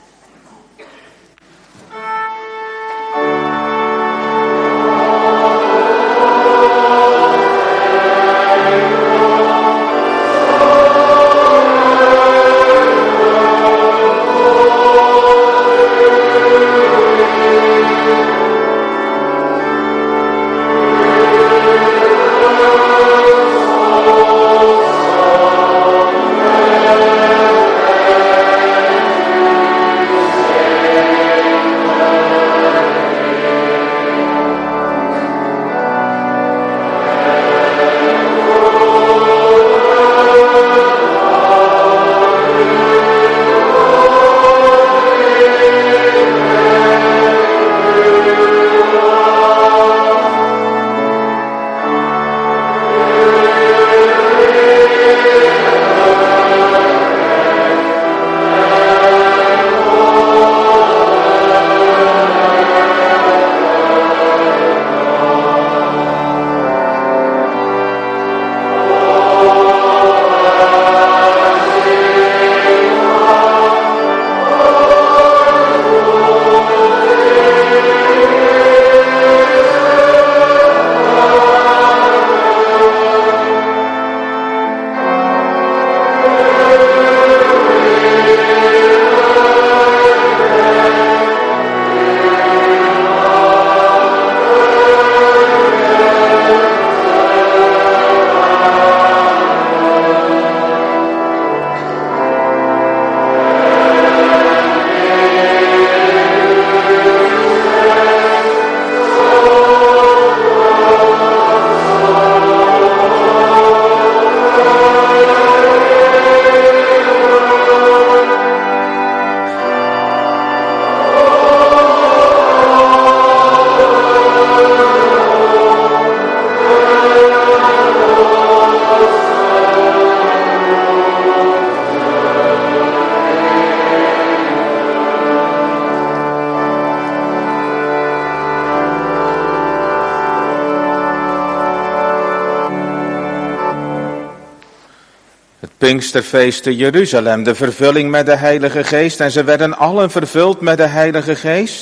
Speaker 1: Pinksterfeest te Jeruzalem, de vervulling met de Heilige Geest. En ze werden allen vervuld met de Heilige Geest.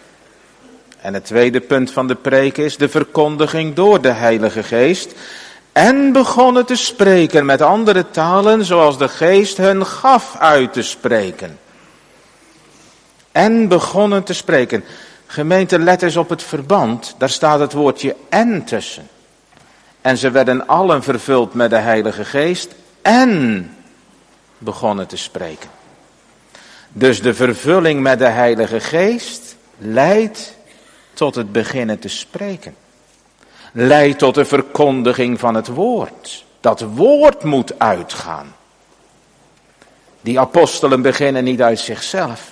Speaker 1: En het tweede punt van de preek is de verkondiging door de Heilige Geest. En begonnen te spreken met andere talen zoals de Geest hun gaf uit te spreken. En begonnen te spreken. Gemeente, let eens op het verband. Daar staat het woordje en tussen. En ze werden allen vervuld met de Heilige Geest en begonnen te spreken. Dus de vervulling met de Heilige Geest leidt tot het beginnen te spreken. Leidt tot de verkondiging van het woord. Dat woord moet uitgaan. Die apostelen beginnen niet uit zichzelf.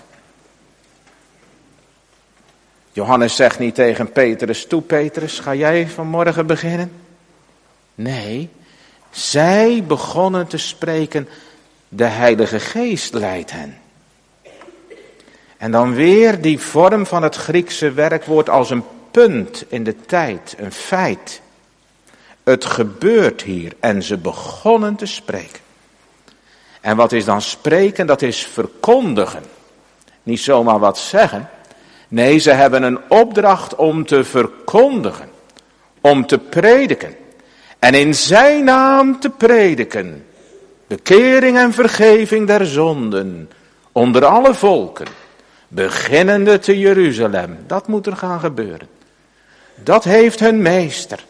Speaker 1: Johannes zegt niet tegen Petrus, toe Petrus, ga jij vanmorgen beginnen? Nee, zij begonnen te spreken, de Heilige Geest leidt hen. En dan weer die vorm van het Griekse werkwoord als een punt in de tijd, een feit. Het gebeurt hier en ze begonnen te spreken. En wat is dan spreken? Dat is verkondigen. Niet zomaar wat zeggen. Nee, ze hebben een opdracht om te verkondigen. Om te prediken. En in zijn naam te prediken. Bekering en vergeving der zonden. Onder alle volken. Beginnende te Jeruzalem. Dat moet er gaan gebeuren. Dat heeft hun meester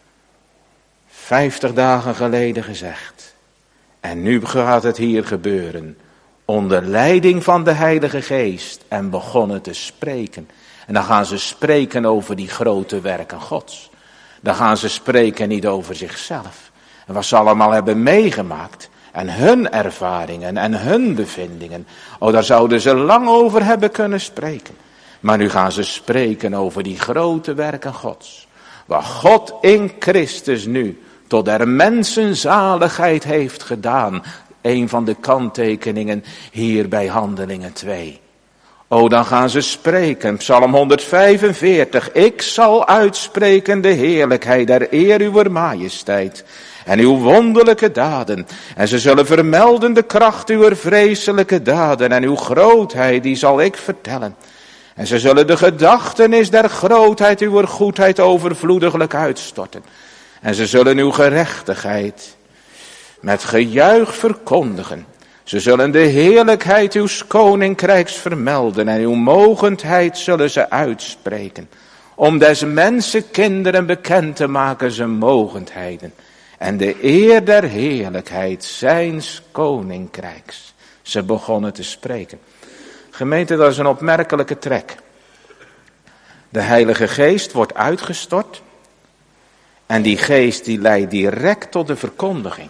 Speaker 1: 50 dagen geleden gezegd. En nu gaat het hier gebeuren. Onder leiding van de Heilige Geest. En begonnen te spreken. En dan gaan ze spreken over die grote werken Gods. Dan gaan ze spreken niet over zichzelf. En wat ze allemaal hebben meegemaakt. En hun ervaringen en hun bevindingen. Oh, daar zouden ze lang over hebben kunnen spreken. Maar nu gaan ze spreken over die grote werken Gods. Waar God in Christus nu tot der mensen zaligheid heeft gedaan. Een van de kanttekeningen hier bij Handelingen 2. Oh, dan gaan ze spreken. Psalm 145. Ik zal uitspreken de heerlijkheid der eer uwer majesteit. En uw wonderlijke daden. En ze zullen vermelden de kracht uwer vreselijke daden. En uw grootheid, die zal ik vertellen. En ze zullen de gedachtenis der grootheid uwer goedheid overvloediglijk uitstorten. En ze zullen uw gerechtigheid met gejuich verkondigen. Ze zullen de heerlijkheid uw koninkrijks vermelden. En uw mogendheid zullen ze uitspreken. Om des mensen kinderen bekend te maken zijn mogendheden. En de eer der heerlijkheid zijns koninkrijks. Ze begonnen te spreken. Gemeente, dat is een opmerkelijke trek. De Heilige Geest wordt uitgestort. En die geest die leidt direct tot de verkondiging.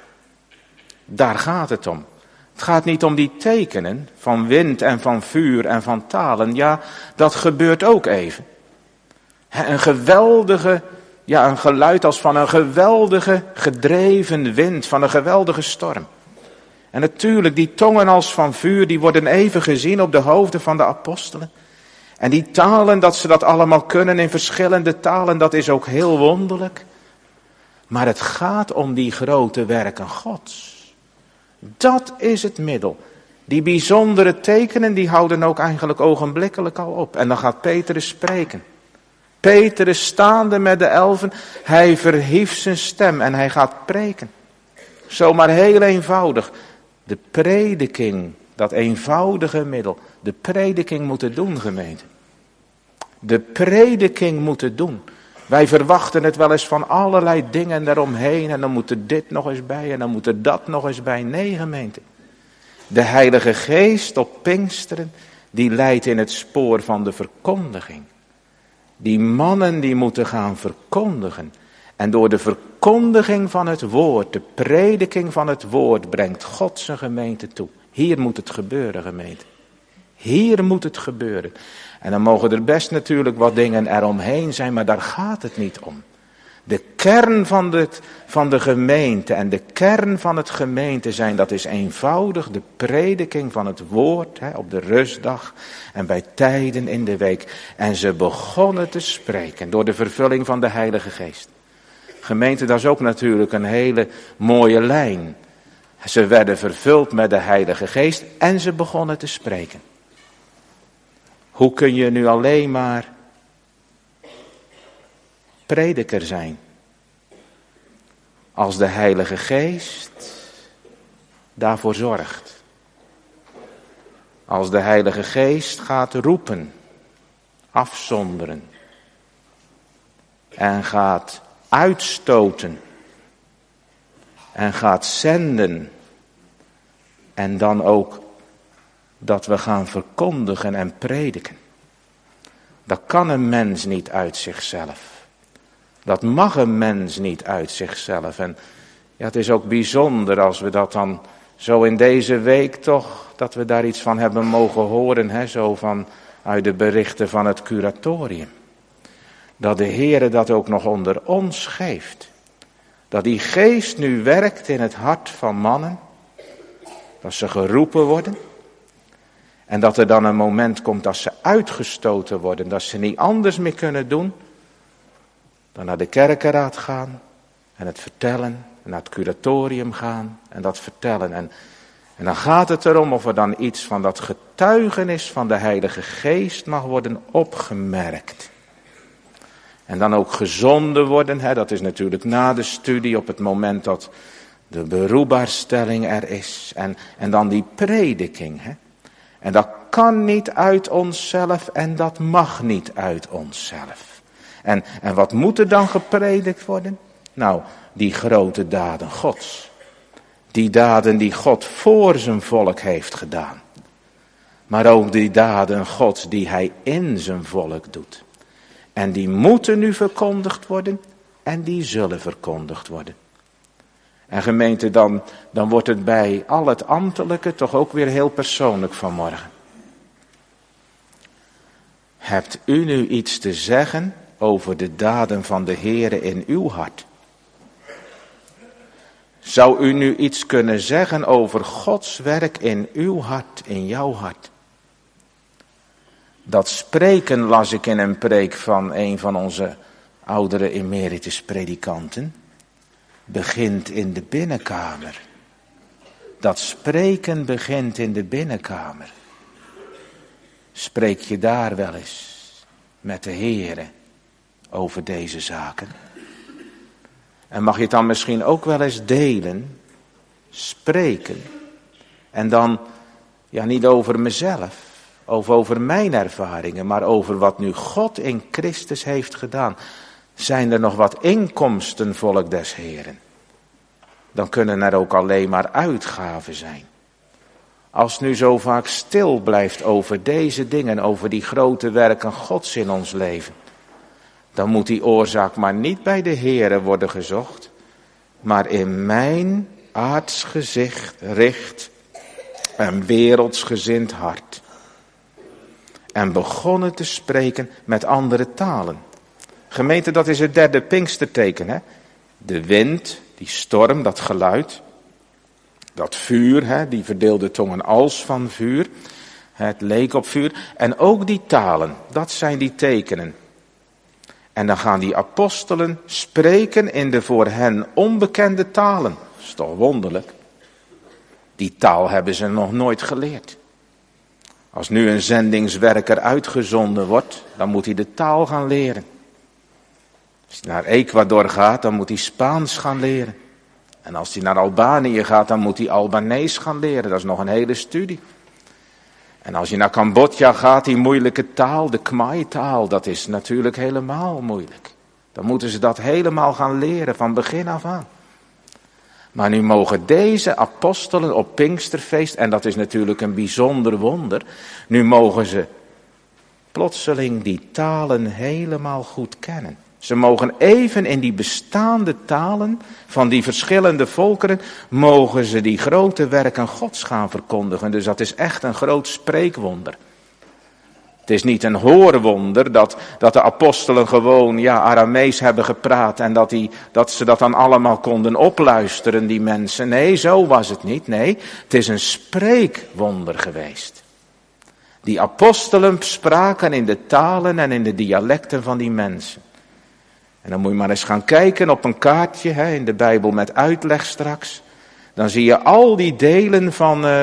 Speaker 1: Daar gaat het om. Het gaat niet om die tekenen van wind en van vuur en van talen. Ja, dat gebeurt ook even. Een geweldige, een geluid als van een geweldige gedreven wind, van een geweldige storm. En natuurlijk, die tongen als van vuur, die worden even gezien op de hoofden van de apostelen. En die talen, dat ze dat allemaal kunnen in verschillende talen, dat is ook heel wonderlijk. Maar het gaat om die grote werken Gods. Dat is het middel. Die bijzondere tekenen, die houden ook eigenlijk ogenblikkelijk al op. En dan gaat Petrus spreken. Petrus staande met de 11, hij verhief zijn stem en hij gaat preken. Zomaar heel eenvoudig. De prediking, dat eenvoudige middel. De prediking moeten doen, gemeente. De prediking moeten doen. Wij verwachten het wel eens van allerlei dingen daaromheen. En dan moet er dit nog eens bij en dan moet er dat nog eens bij. Nee, gemeente. De Heilige Geest op Pinksteren, die leidt in het spoor van de verkondiging. Die mannen die moeten gaan verkondigen. En door de verkondiging van het woord, de prediking van het woord, brengt God zijn gemeente toe. Hier moet het gebeuren, gemeente. Hier moet het gebeuren. En dan mogen er best natuurlijk wat dingen eromheen zijn, maar daar gaat het niet om. De kern van de gemeente en de kern van het gemeente zijn, dat is eenvoudig de prediking van het woord op de rustdag en bij tijden in de week. En ze begonnen te spreken door de vervulling van de Heilige Geest. Gemeente, dat is ook natuurlijk een hele mooie lijn. Ze werden vervuld met de Heilige Geest en ze begonnen te spreken. Hoe kun je nu alleen maar prediker zijn? Als de Heilige Geest daarvoor zorgt. Als de Heilige Geest gaat roepen, afzonderen en gaat uitstoten en gaat zenden en dan ook dat we gaan verkondigen en prediken. Dat kan een mens niet uit zichzelf. Dat mag een mens niet uit zichzelf. En ja, het is ook bijzonder als we dat dan zo in deze week toch, dat we daar iets van hebben mogen horen, hè, zo van uit de berichten van het curatorium. Dat de Heere dat ook nog onder ons geeft. Dat die geest nu werkt in het hart van mannen. Dat ze geroepen worden. En dat er dan een moment komt dat ze uitgestoten worden. Dat ze niet anders meer kunnen doen dan naar de kerkenraad gaan. En het vertellen. En naar het curatorium gaan. En dat vertellen. En dan gaat het erom of er dan iets van dat getuigenis van de Heilige Geest mag worden opgemerkt. En dan ook gezonden worden. Hè, dat is natuurlijk na de studie op het moment dat de beroepbaarstelling er is. En dan die prediking. Hè. En dat kan niet uit onszelf en dat mag niet uit onszelf. En wat moet er dan gepredikt worden? Nou, die grote daden Gods. Die daden die God voor zijn volk heeft gedaan. Maar ook die daden Gods die hij in zijn volk doet. En die moeten nu verkondigd worden en die zullen verkondigd worden. En gemeente, dan wordt het bij al het ambtelijke toch ook weer heel persoonlijk vanmorgen. Hebt u nu iets te zeggen over de daden van de Heere in uw hart? Zou u nu iets kunnen zeggen over Gods werk in uw hart, in jouw hart? Dat spreken las ik in een preek van een van onze oudere emeritus predikanten. Begint in de binnenkamer. Dat spreken begint in de binnenkamer. Spreek je daar wel eens met de Heere over deze zaken? En mag je het dan misschien ook wel eens delen, spreken. En dan, ja, niet over mezelf, of over mijn ervaringen, maar over wat nu God in Christus heeft gedaan. Zijn er nog wat inkomsten, volk des Heeren? Dan kunnen er ook alleen maar uitgaven zijn. Als nu zo vaak stil blijft over deze dingen, over die grote werken Gods in ons leven, dan moet die oorzaak maar niet bij de Heere worden gezocht, maar in mijn aardsgericht en wereldsgezind hart. En begonnen te spreken met andere talen. Gemeente, dat is het derde Pinksterteken, hè? De wind, die storm, dat geluid. Dat vuur, hè? Die verdeelde tongen als van vuur. Het leek op vuur. En ook die talen, dat zijn die tekenen. En dan gaan die apostelen spreken in de voor hen onbekende talen. Dat is toch wonderlijk. Die taal hebben ze nog nooit geleerd. Als nu een zendingswerker uitgezonden wordt, dan moet hij de taal gaan leren. Als hij naar Ecuador gaat, dan moet hij Spaans gaan leren. En als hij naar Albanië gaat, dan moet hij Albanees gaan leren. Dat is nog een hele studie. En als je naar Cambodja gaat, die moeilijke taal, de Khmer-taal, dat is natuurlijk helemaal moeilijk. Dan moeten ze dat helemaal gaan leren van begin af aan. Maar nu mogen deze apostelen op Pinksterfeest, en dat is natuurlijk een bijzonder wonder, nu mogen ze plotseling die talen helemaal goed kennen. Ze mogen even in die bestaande talen van die verschillende volkeren, mogen ze die grote werken Gods gaan verkondigen. Dus dat is echt een groot spreekwonder. Het is niet een hoorwonder dat de apostelen gewoon Aramees hebben gepraat en dat ze dat dan allemaal konden opluisteren, die mensen. Nee, zo was het niet. Nee, het is een spreekwonder geweest. Die apostelen spraken in de talen en in de dialecten van die mensen. En dan moet je maar eens gaan kijken op een kaartje, hè, in de Bijbel met uitleg straks. Dan zie je al die delen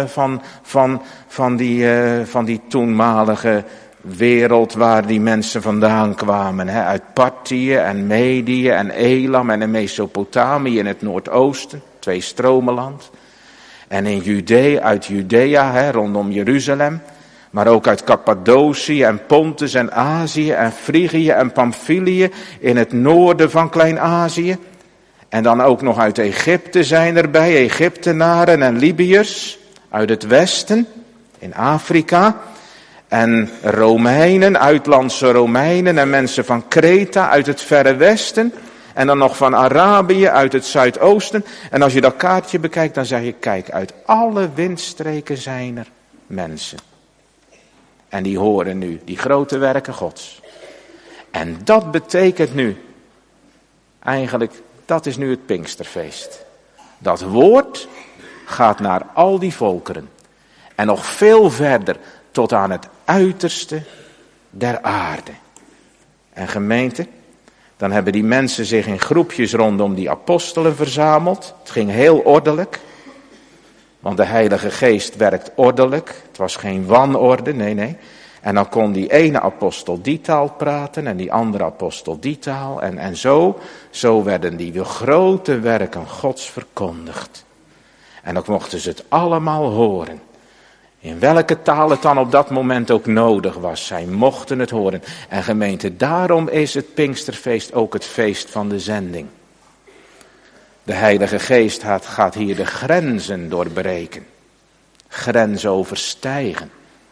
Speaker 1: van die toenmalige wereld waar die mensen vandaan kwamen. Hè, uit Parthië en Medië en Elam en in Mesopotamië in het Noordoosten, 2 stromenland. En uit Judea, hè, rondom Jeruzalem. Maar ook uit Cappadocië en Pontus en Azië en Frigië en Pamphylië in het noorden van Klein-Azië. En dan ook nog uit Egypte zijn erbij, Egyptenaren en Libiërs uit het westen, in Afrika. En Romeinen, uitlandse Romeinen en mensen van Kreta uit het verre westen. En dan nog van Arabië uit het zuidoosten. En als je dat kaartje bekijkt, dan zeg je, kijk, uit alle windstreken zijn er mensen. En die horen nu die grote werken Gods. En dat betekent nu, eigenlijk, dat is nu het Pinksterfeest. Dat woord gaat naar al die volkeren. En nog veel verder tot aan het uiterste der aarde. En gemeente, dan hebben die mensen zich in groepjes rondom die apostelen verzameld. Het ging heel ordelijk. Want de Heilige Geest werkt ordelijk. Het was geen wanorde, nee. En dan kon die ene apostel die taal praten en die andere apostel die taal. En zo werden die grote werken Gods verkondigd. En dan mochten ze het allemaal horen. In welke taal het dan op dat moment ook nodig was. Zij mochten het horen. En gemeente, daarom is het Pinksterfeest ook het feest van de zending. De Heilige Geest gaat hier de grenzen doorbreken. Grenzen overstijgen.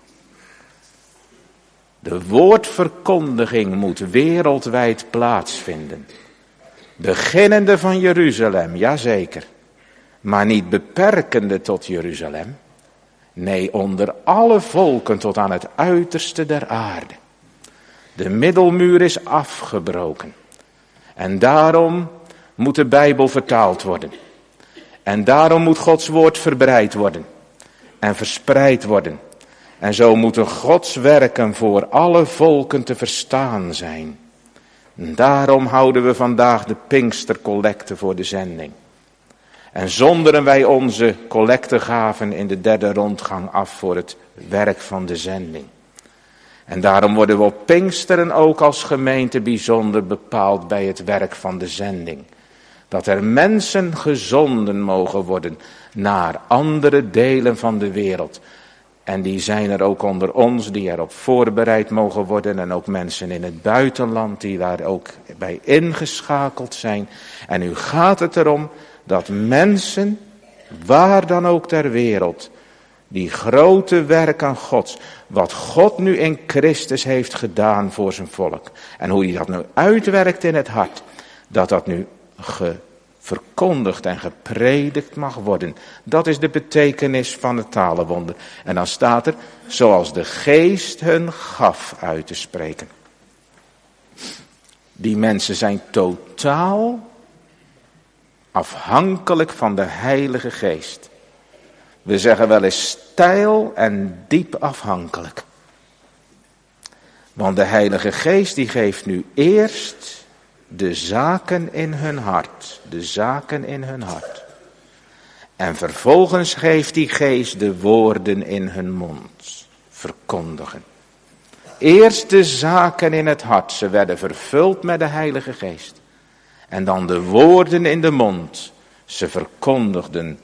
Speaker 1: De woordverkondiging moet wereldwijd plaatsvinden. Beginnende van Jeruzalem, jazeker. Maar niet beperkende tot Jeruzalem. Nee, onder alle volken tot aan het uiterste der aarde. De middelmuur is afgebroken. En daarom moet de Bijbel vertaald worden. En daarom moet Gods woord verbreid worden. En verspreid worden. En zo moeten Gods werken voor alle volken te verstaan zijn. En daarom houden we vandaag de Pinkstercollecte voor de zending. En zonderen wij onze collectegaven in de derde rondgang af voor het werk van de zending. En daarom worden we op Pinksteren ook als gemeente bijzonder bepaald bij het werk van de zending. Dat er mensen gezonden mogen worden naar andere delen van de wereld. En die zijn er ook onder ons die erop voorbereid mogen worden. En ook mensen in het buitenland die daar ook bij ingeschakeld zijn. En nu gaat het erom dat mensen, waar dan ook ter wereld, die grote werken Gods, wat God nu in Christus heeft gedaan voor zijn volk. En hoe hij dat nu uitwerkt in het hart, dat dat nu verkondigd en gepredikt mag worden. Dat is de betekenis van het talenwonder. En dan staat er, zoals de Geest hun gaf uit te spreken. Die mensen zijn totaal afhankelijk van de Heilige Geest. We zeggen wel eens steil en diep afhankelijk. Want de Heilige Geest die geeft nu eerst de zaken in hun hart. De zaken in hun hart. En vervolgens geeft die Geest de woorden in hun mond. Verkondigen. Eerst de zaken in het hart. Ze werden vervuld met de Heilige Geest. En dan de woorden in de mond. Ze verkondigden.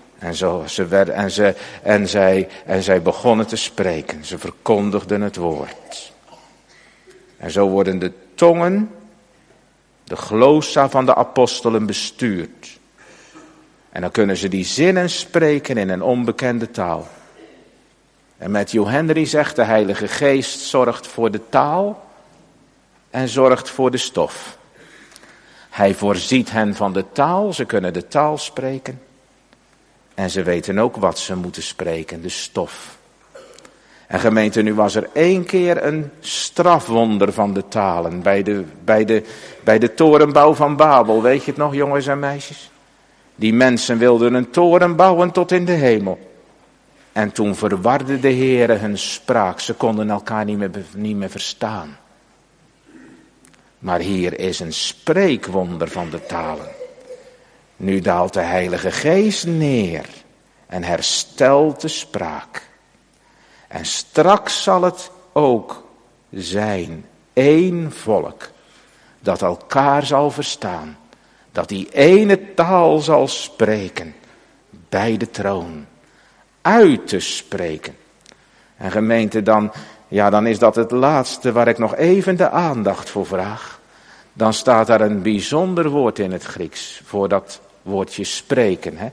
Speaker 1: En zij begonnen te spreken. Ze verkondigden het woord. En zo worden de tongen, de glosa van de apostelen bestuurd. En dan kunnen ze die zinnen spreken in een onbekende taal. En Matthew Henry zegt, de Heilige Geest zorgt voor de taal en zorgt voor de stof. Hij voorziet hen van de taal, ze kunnen de taal spreken. En ze weten ook wat ze moeten spreken, de stof. En gemeente, nu was er 1 keer een strafwonder van de talen bij de torenbouw van Babel. Weet je het nog, jongens en meisjes? Die mensen wilden een toren bouwen tot in de hemel. En toen verwarde de Heere hun spraak. Ze konden elkaar niet meer verstaan. Maar hier is een spreekwonder van de talen. Nu daalt de Heilige Geest neer en herstelt de spraak. En straks zal het ook zijn 1 volk dat elkaar zal verstaan. Dat die ene taal zal spreken bij de troon. Uit te spreken. En gemeente, dan is dat het laatste waar ik nog even de aandacht voor vraag. Dan staat daar een bijzonder woord in het Grieks voor dat woordje spreken. Hè?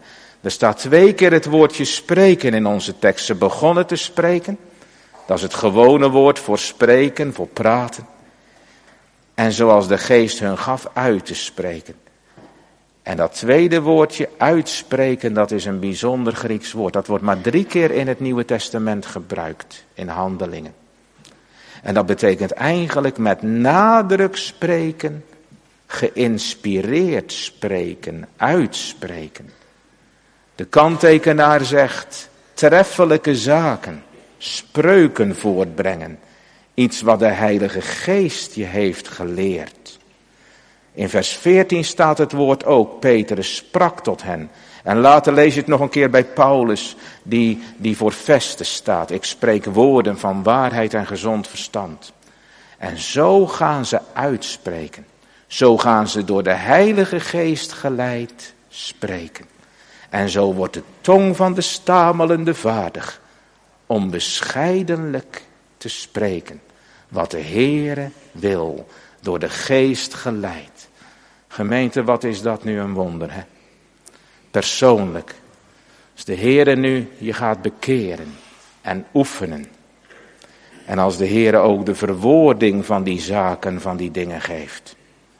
Speaker 1: Er staat 2 keer het woordje spreken in onze tekst. Ze begonnen te spreken. Dat is het gewone woord voor spreken, voor praten. En zoals de geest hun gaf uit te spreken. En dat tweede woordje, uitspreken, dat is een bijzonder Grieks woord. Dat wordt maar 3 keer in het Nieuwe Testament gebruikt, in Handelingen. En dat betekent eigenlijk met nadruk spreken, geïnspireerd spreken, uitspreken. De kanttekenaar zegt, treffelijke zaken, spreuken voortbrengen. Iets wat de Heilige Geest je heeft geleerd. In vers 14 staat het woord ook, Petrus sprak tot hen. En later lees je het nog een keer bij Paulus, die voor Festus staat. Ik spreek woorden van waarheid en gezond verstand. En zo gaan ze uitspreken. Zo gaan ze door de Heilige Geest geleid spreken. En zo wordt de tong van de stamelende vaardig om bescheidenlijk te spreken. Wat de Heere wil, door de Geest geleid. Gemeente, wat is dat nu een wonder, hè? Persoonlijk. Als de Heere nu je gaat bekeren en oefenen. En als de Heere ook de verwoording van die zaken, van die dingen geeft.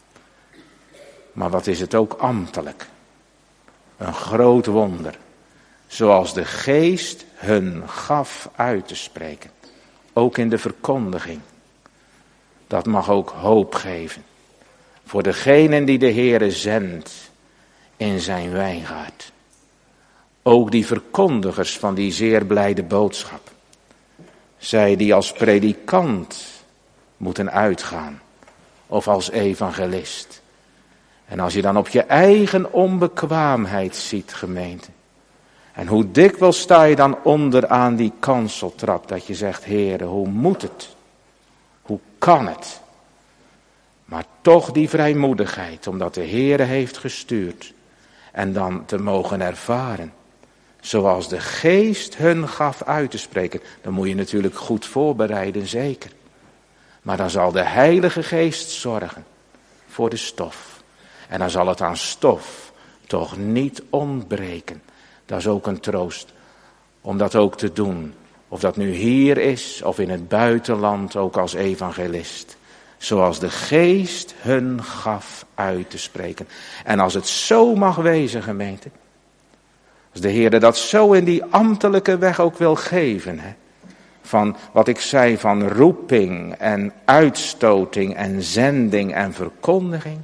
Speaker 1: Maar wat is het ook ambtelijk. Een groot wonder. Zoals de Geest hun gaf uit te spreken. Ook in de verkondiging. Dat mag ook hoop geven. Voor degenen die de Heere zendt in zijn wijngaard. Ook die verkondigers van die zeer blijde boodschap. Zij die als predikant moeten uitgaan. Of als evangelist. En als je dan op je eigen onbekwaamheid ziet, gemeente. En hoe dikwijls sta je dan onder aan die kanseltrap. Dat je zegt, Heere, hoe moet het? Hoe kan het? Maar toch die vrijmoedigheid, omdat de Heere heeft gestuurd. En dan te mogen ervaren. Zoals de Geest hun gaf uit te spreken. Dan moet je natuurlijk goed voorbereiden, zeker. Maar dan zal de Heilige Geest zorgen voor de stof. En dan zal het aan stof toch niet ontbreken. Dat is ook een troost om dat ook te doen. Of dat nu hier is of in het buitenland, ook als evangelist. Zoals de Geest hun gaf uit te spreken. En als het zo mag wezen, gemeente. Als de Heer dat zo in die ambtelijke weg ook wil geven. Hè, van wat ik zei, van roeping en uitstoting en zending en verkondiging.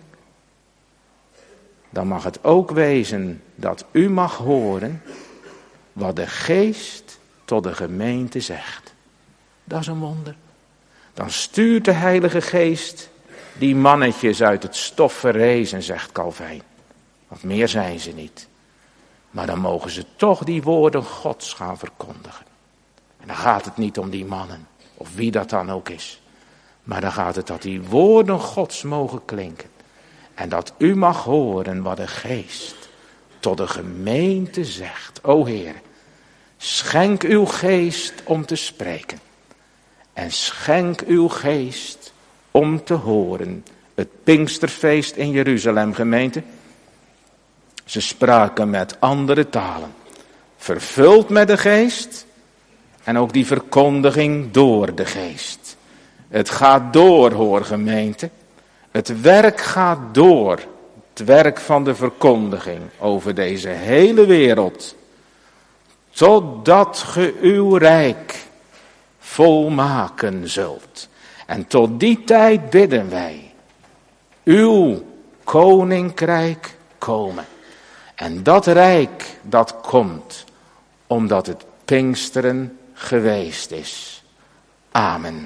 Speaker 1: Dan mag het ook wezen dat u mag horen wat de Geest tot de gemeente zegt. Dat is een wonder. Dan stuurt de Heilige Geest die mannetjes uit het stof verrezen, zegt Calvijn. Want meer zijn ze niet. Maar dan mogen ze toch die woorden Gods gaan verkondigen. En dan gaat het niet om die mannen, of wie dat dan ook is. Maar dan gaat het dat die woorden Gods mogen klinken. En dat u mag horen wat de Geest tot de gemeente zegt. O Heer, schenk uw Geest om te spreken. En schenk uw Geest om te horen. Het Pinksterfeest in Jeruzalem, gemeente. Ze spraken met andere talen. Vervuld met de Geest. En ook die verkondiging door de Geest. Het gaat door, hoor gemeente. Het werk gaat door. Het werk van de verkondiging over deze hele wereld. Totdat ge uw rijk volmaken zult. En tot die tijd bidden wij. Uw koninkrijk komen. En dat rijk dat komt. Omdat het Pinksteren geweest is. Amen.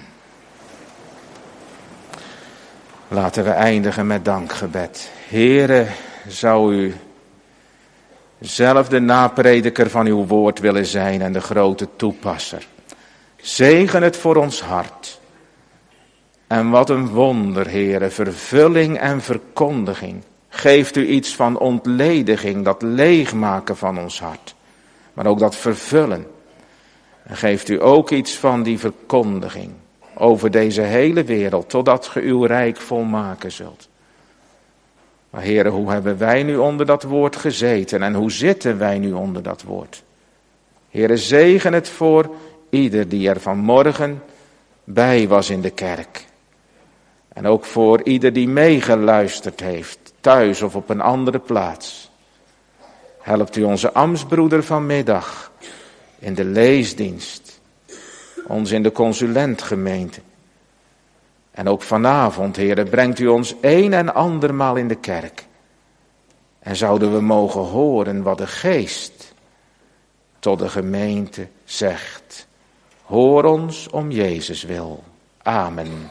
Speaker 1: Laten we eindigen met dankgebed. Heere, zou u zelf de naprediker van uw woord willen zijn en de grote toepasser. Zegen het voor ons hart. En wat een wonder, Heere, vervulling en verkondiging. Geeft u iets van ontlediging, dat leegmaken van ons hart. Maar ook dat vervullen. En geeft u ook iets van die verkondiging. Over deze hele wereld, totdat ge uw rijk volmaken zult. Maar Heere, hoe hebben wij nu onder dat woord gezeten en hoe zitten wij nu onder dat woord? Heere, zegen het voor ieder die er vanmorgen bij was in de kerk. En ook voor ieder die meegeluisterd heeft, thuis of op een andere plaats. Helpt u onze ambtsbroeder vanmiddag in de leesdienst, ons in de consulentgemeente. En ook vanavond, Heere, brengt u ons een en andermaal in de kerk. En zouden we mogen horen wat de Geest tot de gemeente zegt. Hoor ons om Jezus wil. Amen.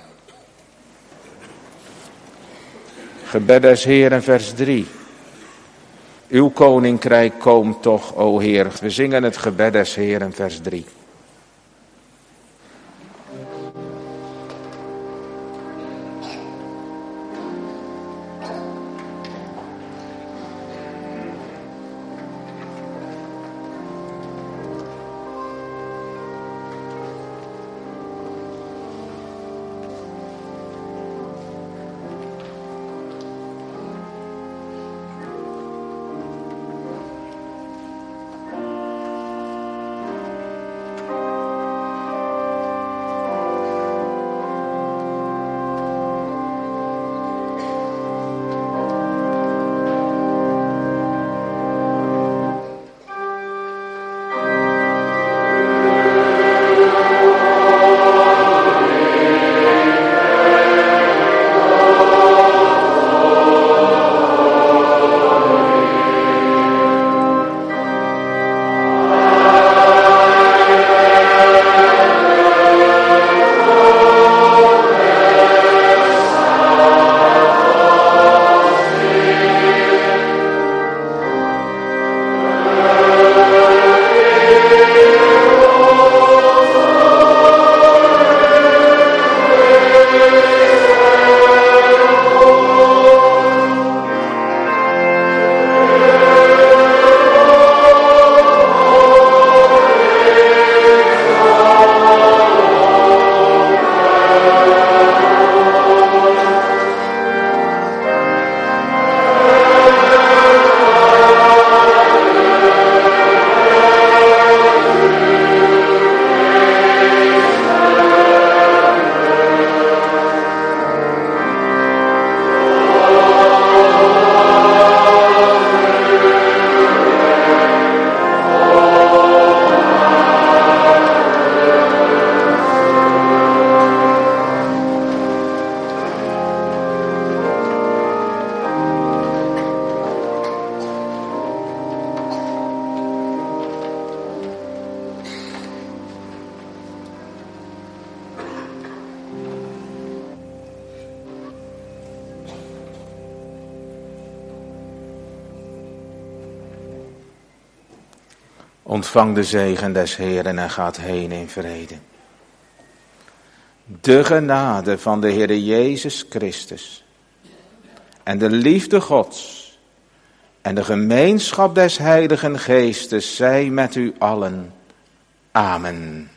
Speaker 1: Gebed des Heeren, vers 3. Uw koninkrijk komt toch, o Heer. We zingen het gebed des Heeren, vers 3. Ontvang de zegen des Heeren en gaat heen in vrede. De genade van de Heere Jezus Christus en de liefde Gods en de gemeenschap des Heiligen Geestes zij met u allen. Amen.